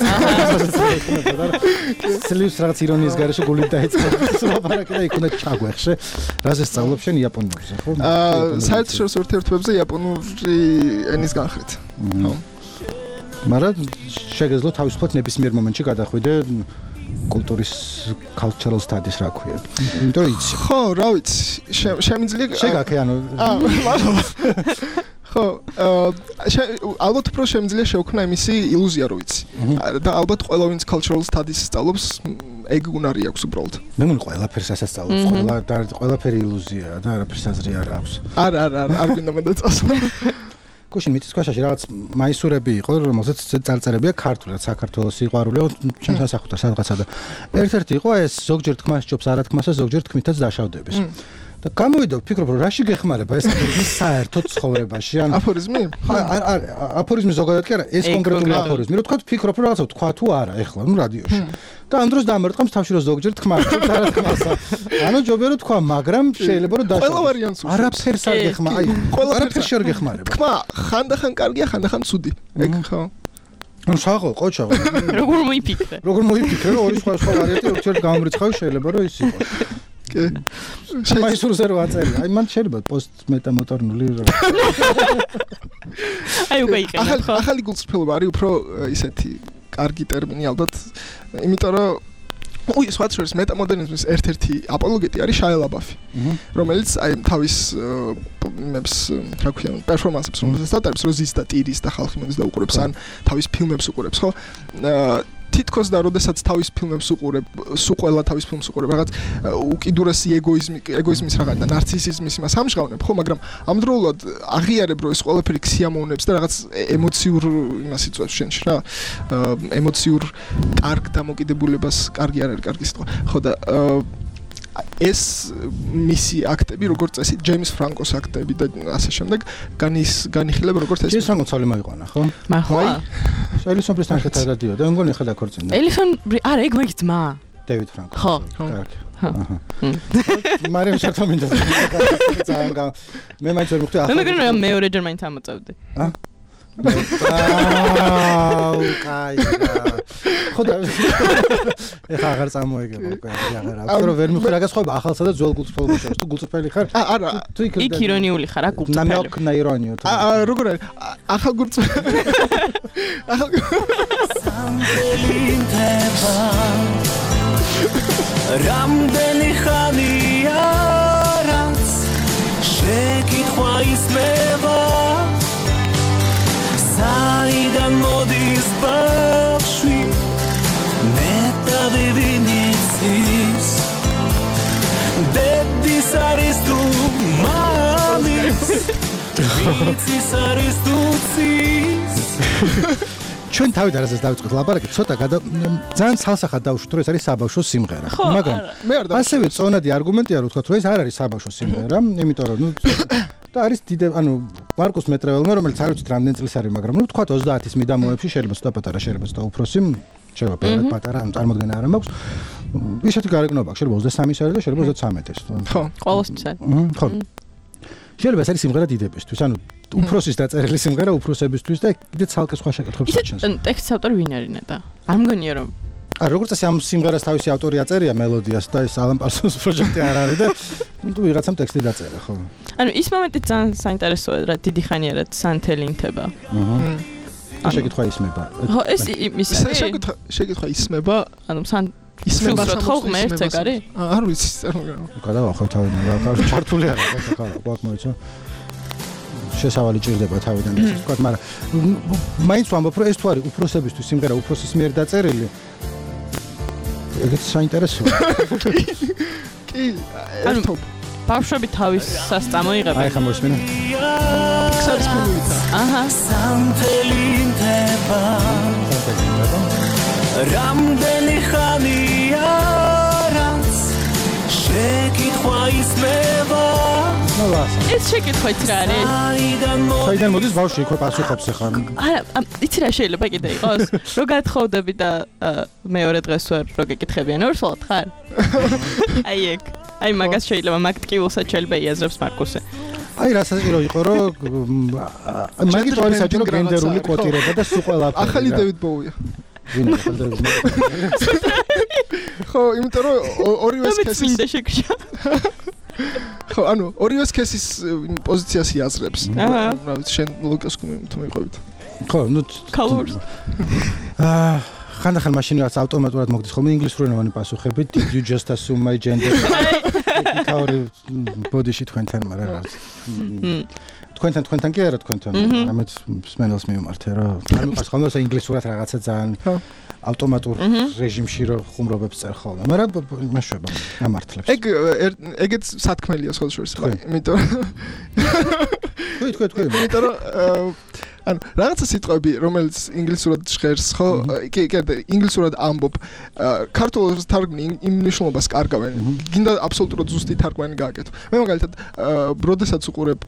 სლივს რაღაც ირონიის გარეშე გულით დაიწყო. ლაპარაკი და იქ უნდა ჩაგვეხშე. რაზე სწავლობ შენ იაპონურზე, ხო? აა საერთაშორისო ურთიერთობებზე იაპონური ენის განხრით. ხო. მაგრამ შეგეძლო თავისუფლად ნებისმიერ მომენტში გადახვიდე კულტურის cultural studies რა ქვია. იმიტომ რომ იცი. ხო, რა ვიცი. შემიძლია შეგაქე ანუ აა ხო, ალბათ უფრო შემიძლია შევქნა იმისი ილუზია, რომ იცი. და ალბათ ყველა ვინც cultural studies სწავლობს, ეგ უნარი აქვს უბრალოდ. მე მგონი ყველაფერს ასასწავლებს, ყველა და ყველაფერი ილუზიაა და არაფერს აზრი არ აქვს. არა, არა, არ გინდა მე დაწასო. გუშინ მიწის ქვაშაში რაღაც მაისურები იყო, რომელსაც წარწერებია ქართულად, საქართველოს სიყვარული, ჩემს ასახუთა სადღაცა და ერთ-ერთი იყო ეს ზოგჯერ თქმას ჯობს, არა თქმასა ზოგჯერ თქმითაც დაშავდების. და გამოვიდა ვფიქრობ რომ რაში გეხმარება ეს საერთოდ ცხოვრებაში ან აფორიზმი? არ აფორიზმი ზოგადად კი არა, ეს კონკრეტული აფორიზმი. რო თქვა ვფიქრობ რომ რაღაცა თქვა თუ არა ეხლა ნუ რადიოში. და ამ დროს დამარტყამს თავში რომ ზოგჯერ თქმა ჯობს, არა თქმასა. ანუ ჯობია რომ თქვა, მაგრამ შეიძლება რომ დაშავდეს. ყველა ვარიანტს უშვებს. არაფერს არ გეხმა, აი, არაფერს არ გეხმარება. თქმა ხანდახან კარგია, ხანდახან ცუდი. ეგ ხო. ანუ საღო, ყოჩა. როგორ მოიფიქრე? როგორ მოიფიქრე რომ ორი სხვა სხვა ვარიანტი ერთ-ერთ გამომრიცხავი შეიძლება რომ ის იყოს. კი. მაისურზე რო აწერი. აი მან შეიძლება პოსტ მეტამოტორნული რა. აი უკვე იყენა ხო? ახალი გულწრფელობა არის უფრო ისეთი კარგი ტერმინი ალბათ. იმიტომ რომ უი სხვა შორის მეტამოდერნიზმის ერთ-ერთი აპოლოგეტი არის შაია ლაბაფი, რომელიც აი თავის იმებს, რა ქვია, პერფორმანსებს რომელსაც ატარებს, რომ ზის და ტირის და ხალხი მოდის და უყურებს ან თავის ფილმებს უყურებს, ხო? თითქოს და როდესაც თავის ფილმებს უყურებ, სულ ყველა თავის ფილმს უყურებ, რაღაც უკიდურესი ეგოიზმი, ეგოიზმის რაღაც და ნარცისიზმის იმას ამჟღავნებ, ხო, მაგრამ ამდროულად აღიარებ, რომ ეს ყველაფერი ქსიამოვნებს და რაღაც ემოციურ იმას იწვევს შენში რა. ემოციურ კარგ დამოკიდებულებას, კარგი არ არის კარგი სიტყვა. ხო და ეს მისი აქტები, როგორც წესი, ჯეიმს ფრანკოს აქტები და ასე შემდეგ, განის განიხილება როგორც ეს. ჯეიმს ფრანკო ცალი მოიყვანა, ხო? მაგრამ ელისონ ბრისტან ხეთ რადიო და მგონი ხა დაქორწინდა. ელისონ არა, ეგ მაგის ძმა. დევიდ ფრანკო. ხო. კარგი. აჰა. მარიამ შარტო მინდა. ძალიან მე მაინც ვერ მივხვდი. მე მეგონა რომ მეორე ჯერ მაინც ამოწევდი. ა? აუ, კაი. ხოდა ეხა აღარ წამოიგება უკვე აღარ აქვს რომ ვერ მივხვდი რაგას ხდება ახალსა და ძველ გულწრფელობას შორის თუ გულწრფელი ხარ არა თუ იქ ირონიული ხარ რა გულწრფელი ნამიოქ ნაირონიო აა როგორ არის ახალ გულწრფელი ახალ რამდენი ხანია რაც შეკითხვა ისმება საიდან მოდის ბავშვი მეტავივინიცის დედის არის თუ მამის ვიცის არის თუ ცის ჩვენ თავით არასდროს დავიწყეთ ლაპარაკი ცოტა ძალიან ცალსახად დავუშვით რომ ეს არის საბავშვო სიმღერა მაგრამ მე არ დავუშვით ასევე წონადი არგუმენტია რომ ვთქვათ რომ ეს არ არის საბავშვო სიმღერა იმიტომ რომ ნუ და არის დიდ ანუ მარკუს მეტრეველმა რომელიც არ ვიცით რამდენი წლის არის მაგრამ ნუ ვთქვათ ოცდაათის მიდამოებში შეიძლება ცოტა პატარა შეიძლება ცოტა უფროსი შეიძლება პერად პატარა ანუ წარმოდგენა არ მაქვს ისეთი გარეგნობა აქვს შეიძლება ოცდასამის არის და შეიძლება ოცდაცამეტის ხო ყოველთვის არის ხო შეიძლება ეს არის სიმღერა დიდებისთვის ანუ უფროსის დაწერილი სიმღერა უფროსებისთვის და კიდე ცალკე სხვა შეკითხვებს აჩენს ტექსტის ავტორი ვინ არის ნეტა არ მგონია რომ ა როგორც წესი ამ სიმღერას თავისი ავტორი აწერია მელოდიას და ეს ალან პარსონს პროექტი არ არის და თუ ვიღაცამ ტექსტი დაწერა ხო ანუ ის მომენტი ძალიან საინტერესოა რა დიდი ხანია რა სანთელი ინთება აჰა შეკითხვა ისმება ხო ეს ის შეკითხვა შეკითხვა ისმება ანუ სან ისმება ხოლმე ერთ ეგ არის არ ვიცი წარმოგიდგენთ გადავახავ თავი რა ჩართული არა ხა ხა ყოთ მოიცა შესავალი ჭირდება თავიდან ეს ვთქვათ მაგრამ მაინც ვამბობ რომ ეს თუ არის უფროსებისთვის სიმღერა უფროსის მიერ დაწერილი ეგეც საინტერესოა კი ერთობ ბავშვები თავის სასწამო იღებენ აი ხა მოსმინა ქსარის ფილმითა აჰა სანთელინთება რამდენი ხანია რაც შეკითხვა ისმება ეს შეკითხვა ის რა არის საიდან მოდის ბავშვი იქ პასუხობს ახლა არა იცი რა შეიძლება კიდე იყოს რო გათხოვდები და მეორე დღეს ვერ რო გეკითხებიან ორსულად ხარ აი ეგ აი მაგას შეიძლება მაგ ტკივილსაც შეიძლება იაზრებს მარკუსე აი რა საჭირო იყო რომ მაგით არის საჭირო გენდერული კვოტირება და სულ ყველაფერი ახალი დევიდ ბოუია ვინ ახალი დევიდ ხო იმიტომ რომ ორივე სქესის მინდა შეკრშა ხო ანუ ორივე სქესის პოზიციას იაზრებს რა ვიცი შენ ლუკას თუ მიყვებით ხო ნუ colors აა ხანდახან მაშინ რაც ავტომატურად მოგდის ხოლმე ინგლისურენოვანი პასუხები did you just assume my gender თავი ბოდიში თქვენთან, მაგრამ რა. თქვენთან თქვენთან კი არა თქვენთან, ამეთ სმენელს მიმართე რა. არ მიყვარს ხოლმე ეს ინგლისურად რაღაცა ძალიან ავტომატურ რეჟიმში რო ხუმრობებს წერ ხოლმე. მაგრამ მეშვება ამართლებს. ეგ ეგეც სათქმელია სხვა შორის ხო? იმიტომ თქვი თქვი თქვი. იმიტომ რომ ანუ რაღაცა სიტყვები რომელიც ინგლისურად ჟღერს ხო? კი კი ინგლისურად ამბობ. ქართულად თარგმნი იმ მნიშვნელობას კარგავენ. გინდა აბსოლუტურად ზუსტი თარგმანი გააკეთო. მე მაგალითად როდესაც უყურებ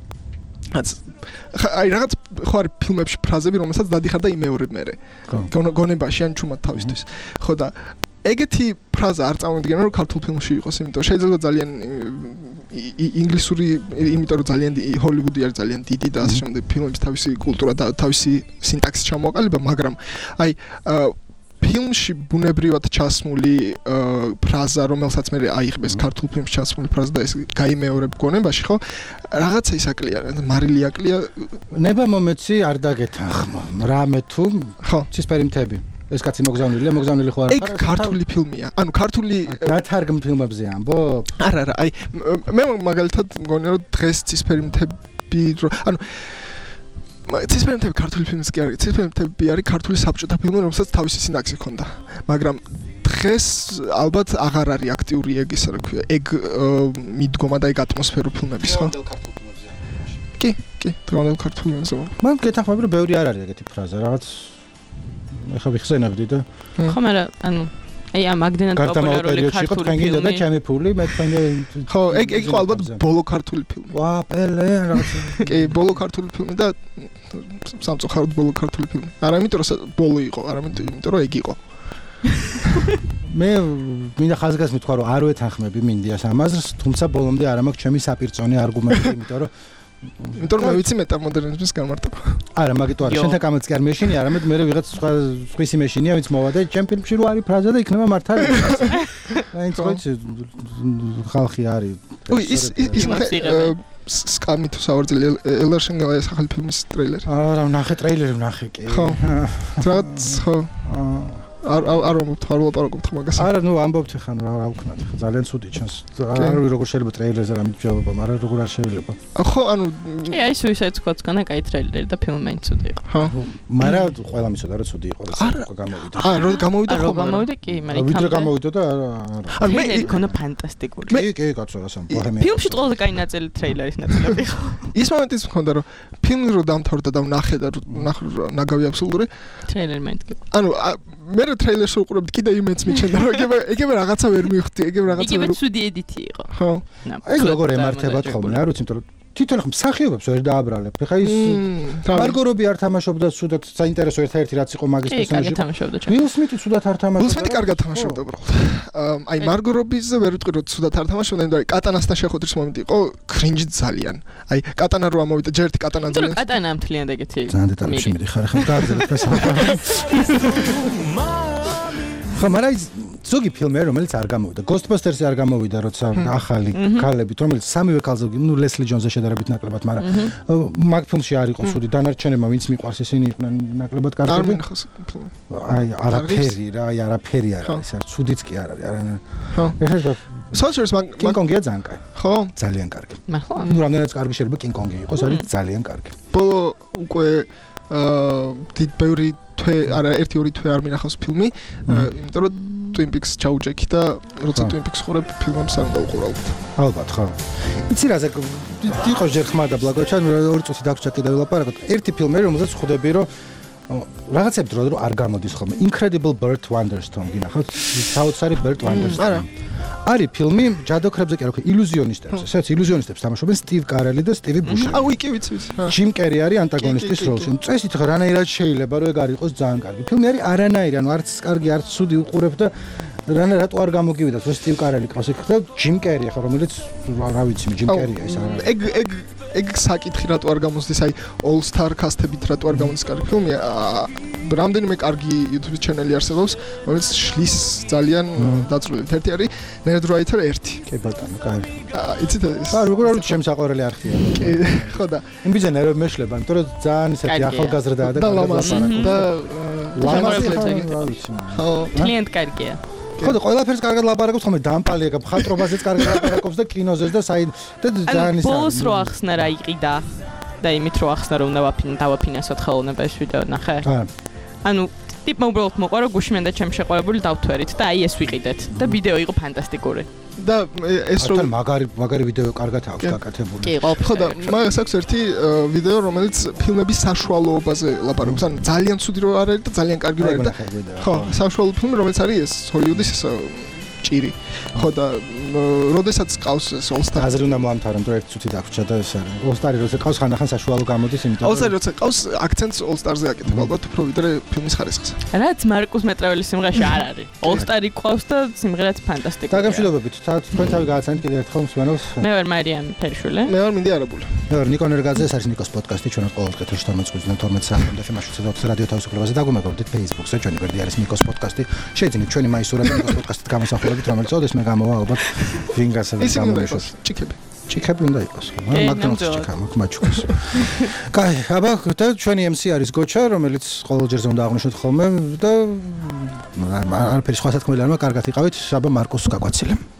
აი რაღაც ხო არის ფილმებში ფრაზები რომელსაც დადიხარ და იმეორებ მე. გონებაში ან ჩუმად თავისთვის. ხო და ეგეთი ფრაზა არ წარმოვიდგენ რომ ქართულ ფილმში იყოს, იმიტომ შეიძლება ძალიან ინგლისური, იმიტომ რომ ძალიან ჰოლივუდი არის ძალიან დიდი და ასე შემდეგ ფილმების თავისი კულტურა და თავისი სინტაქსი ჩამოაყალიბა, მაგრამ აი ფილმში ბუნებრივად ჩასმული ფრაზა, რომელსაც მე აიღბეს ქართულ ფილმში ჩასმული ფრაზა და ეს გაიმეორებ გონებაში, ხო? რაღაცა ისაკლია, მარილი აკლია. ნება მომეცი არ დაგეთანხმა. რამე თუ ხო, ცისფერი მთები. ეს კაცი მოგზავნილია, მოგზავნილი ხო არა? ეგ ქართული ფილმია. ანუ ქართული გათარგმნ ფილმებზე ამბობ? არა, არა, აი მე მაგალითად მგონი რომ დღეს ცისფერი მთები ანუ ცისფერი მთები ქართული ფილმის კი არის. ცისფერი მთები არის ქართული საბჭოთა ფილმი, რომელსაც თავისი სინაქსი ჰქონდა. მაგრამ დღეს ალბათ აღარ არის აქტიური ეგ ისე რა ქვია, ეგ მიდგომა და ეგ ატმოსფერო ფილმების, ხო? კი, კი, დღევანდელ ქართულ ფილმებზე. მან გეთანხმები რომ ბევრი არ არის ეგეთი ფრაზა, რაღაც ეხა ვიხსენებდი და ხო, მაგრამ ანუ აი ამ მაგდენად პოპულარული ქართული ფილმი და ჩემი ფული მე თქვენ ხო, ეგ ეგ იყო ალბათ ბოლო ქართული ფილმი. ვა, პელე რაღაც. კი, ბოლო ქართული ფილმი და სამწუხაროდ ბოლო ქართული ფილმი. არა იმიტომ რომ ბოლო იყო, არა იმიტომ რომ ეგ იყო. მე მინდა ხაზგასმით თქვა რომ არ ვეთანხმები მინდიას ამას, თუმცა ბოლომდე არ მაქვს ჩემი საპირწონე არგუმენტი, იმიტომ რომ იმიტომ რომ მე ვიცი მეტამოდერნიზმის განმარტება. არა, მაგიტო არა, შენთან კამაც კი არ მეშინი, არამედ მე ვიღაც სხვა სხვისი მეშინია, ვინც მოვა და ჩემ ფილმში რო არის ფრაზა და იქნება მართალი. აი, თქო, ხალხი არის. უი, ის ის სკამი თუ სავარძელი ელარშენგალა ეს ახალი ფილმის ტრეილერი. არა, ვნახე ტრეილერი, ვნახე კი. ხო. რაღაც ხო. არ არ ვამბობთ, არ ვლაპარაკობთ მაგას. არა, ნუ ამბობთ ხან რა ვქნათ, ძალიან ცუდი ჩანს. არ ვიცი როგორ შეიძლება ტრეილერზე რამე ჯავაბა, მაგრამ როგორ არ შეიძლება. ხო, ანუ კი, აი Suicide Squad-ს განა კაი ტრეილერი და ფილმი მაინც ცუდი იყო. ხო. მაგრამ ყველა მიცოდა რომ ცუდი იყო, რა გამოვიდა. აა, რო გამოვიდა ხო? გამოვიდა კი, მაგრამ ვიდრე გამოვიდა და არა. ანუ მე იქონა ფანტასტიკური. კი, კი, კაცო, რა სამ ბოჰემია. ფილმში ყველაზე კაი ნაწილი ტრეილერის ნაწილები იყო. ის მომენტიც მქონდა რომ ფილმი რო დამთავრდა და ვნახე და ნაგავი აბსოლუტური ტრეილერი მაინც კი. ანუ მე რო ტრეილერს უყურებდი კიდე იმეც მიჩნდა რომ ეგ ეგ რაღაცა ვერ მივხვდი, ეგ რაღაცა ვერ იქ ცუდი ედიტი იყო. ხო. ეგ როგორ ემართებათ ხოლმე, არ ვიცი, იმიტომ რომ თვითონ ხომ მსახიობებს ვერ დააბრალებ. ხა ის მარგო რობი არ თამაშობდა სუდად, საინტერესო ერთადერთი რაც იყო მაგის პერსონაჟი. კი, თამაშობდა ჩა. უილ სმითი სუდად არ თამაშობდა. უილ სმითი კარგად თამაშობდა უბრალოდ. აი მარგო რობიზე ვერ ვიტყვი რომ სუდად არ თამაშობდა, იმიტომ რომ კატანასთან შეხვედრის მომენტი იყო კრინჯი ძალიან. აი კატანა რო ამოვიდა, ჯერ ერთი კატანა ძალიან. კატანა მთლიანად ეგეთი. ძალიან დეტალებში მიდიხარ, ხა გააგზავნეთ ეს. ხო, მაგრამ ზოგი ფილმი რომელიც არ გამოვიდა. Ghostbusters-ი არ გამოვიდა, როცა ახალი ქალებით, რომელიც სამივე ქალზე, ნუ ლესლი ჯონზე შედარებით ნაკლებად, მაგრამ მაგ ფილმში არ იყო ცუდი. დანარჩენებმა ვინც მიყვარს ისინი იყვნენ ნაკლებად კარგები. არ მინახავს ფილმი. აი, არაფერი რა, აი, არაფერი არ არის, არ ცუდიც კი არ არის. არა. ხო. ეხლა Soldiers მაგ King Kong-ია ძალიან კარგი. ხო? ძალიან კარგი. ხო. ნუ რამდენიც კარგი შეიძლება King Kong-ი იყოს, არის ძალიან კარგი. ბოლო უკვე აა დიდ ბევრი თვე, არა, ერთი ორი თვე არ მინახავს ფილმი, იმიტომ რომ Twin Peaks ჩაუჭექი და როცა Twin Peaks ხურებ ფილმებს არ დავუყურავთ. ალბათ, ხო. იცი რაზე იყო ჯერ ხმა და ბლაგოჩან ორი წუთი დაგჭა კიდე ვილაპარაკოთ. ერთი ფილმი რომელზეც ხვდები რომ რაღაცები დრო დრო არ გამოდის ხოლმე. Incredible Burt Wonderstone გინახავთ? საოცარი Burt Wonderstone. არა. არის ფილმი ჯადოქრებზე კი რა ქვია, ილუზიონისტებზე. სადაც ილუზიონისტებს თამაშობენ სტივ კარელი და სტივი ბუშერი. აუ, კი ვიცი, ვიცი. ჯიმ კერი არის ანტაგონისტის როლში. წესით ხა რანაირად შეიძლება რომ ეგ არ იყოს ძალიან კარგი. ფილმი არის არანაირი, ანუ არც კარგი, არც ცუდი უყურებ და რანა რატო არ გამოგივიდა თუ სტივ კარელი ყავს იქ და ჯიმ კერი ხა რომელიც რა ვიცი, ჯიმ კერია ეს არა. ეგ ეგ ეგ საკითხი რატო არ გამოსდის, აი All Star cast-ებით რატო არ გამოდის კარგი ფილმი? რამდენიმე კარგი YouTube ჩანელი არსებობს, რომელიც შლის ძალიან დაწვრილებით. ერთი არის Nerd Writer ერთი. კი ბატონო, კარგი. აა, იცით ეს? აა, როგორ არის ჩემს საყვარელი არხია. კი, ხო და. იმ ბიზნესს ნერვები მეშლება, იმიტომ რომ ძალიან ისეთი ახალგაზრდაა და და ლამაზი და ლამაზი. ხო, კლიენტ კარგია. ხო და ყველაფერს კარგად ლაპარაკობს ხოლმე დამპალიეკა მხატვრობაზეც კარგად ლაპარაკობს და კინოზეც და საით და ძალიან ის ბოლოს რო ახსნა რა იყიდა და იმით რო ახსნა რომ უნდა დავაფინანსოთ ხელოვნება ეს ვიდეო ნახე ანუ ტიპმა უბრალოდ მოყვა რომ გუშინ და ჩემ შეყვარებული დავთვერით და აი ეს ვიყიდეთ და ვიდეო იყო ფანტასტიკური და ეს რო მაგარი მაგარი ვიდეო კარგად აქვს გაკეთებული. კი, ყოფილი. ხო და მაგას აქვს ერთი ვიდეო, რომელიც ფილმების საშუალოობაზე ლაპარაკობს. ან ძალიან ცუდი რო არ არის და ძალიან კარგი რო არის და ხო, საშუალო ფილმი, რომელიც არის ეს ჰოლივუდის ჭირი. ხო და როდესაც ყავს ეს All-Star აზრი უნდა მოამთავრონ, რომ ერთი ცუდი დაგვრჩა და ეს არის. All-Star-ი როცა ყავს ხანდახან საშუალო გამოდის, იმიტომ რომ All-Star-ი როცა ყავს აქცენტს All-Star-ზე აკეთებ, ალბათ უფრო ვიდრე ფილმის ხარისხზე. რაც მარკუს მეტრაველის სიმღერაში არ არის. All-Star-ი ყავს და სიმღერაც ფანტასტიკურია. დაგემშვიდობებით, თქვენ თავი გააცანით კიდევ ერთხელ მსმენელს. მე ვარ მარიამი ფერშულე. მე ვარ მინდი არაბული. მე ვარ ნიკო ნერგაძე, ეს არის ნიკოს პოდკასტი, ჩვენත් ყოველდღე თორმეტ წუთიდან თორმეტ საათამდე შემაშუცეთ რადიო თავისუფლებაზე დაგვიმეგობრდით Facebook-ზე, ჩვენი გვერდი არის ნიკოს პოდკასტი. შეძინეთ ჩვენი მაისურები ნიკოს პოდკასტით გამოსახულებით, რომელიც ოდეს მე გამოვა ალბათ ვინგასა და გამომიშოს. ჭიქები. ჭიქები უნდა იყოს. მაგდანალდს ჭიქა, მაჩუკას. კაი, აბა და ჩვენი ემ სი არის გოჩა, რომელიც ყოველ ჯერზე უნდა აღნიშნოთ ხოლმე და არაფერი სხვა სათქმელი არ მაქვს, კარგად იყავით, აბა მარკოს გაგვაცილე.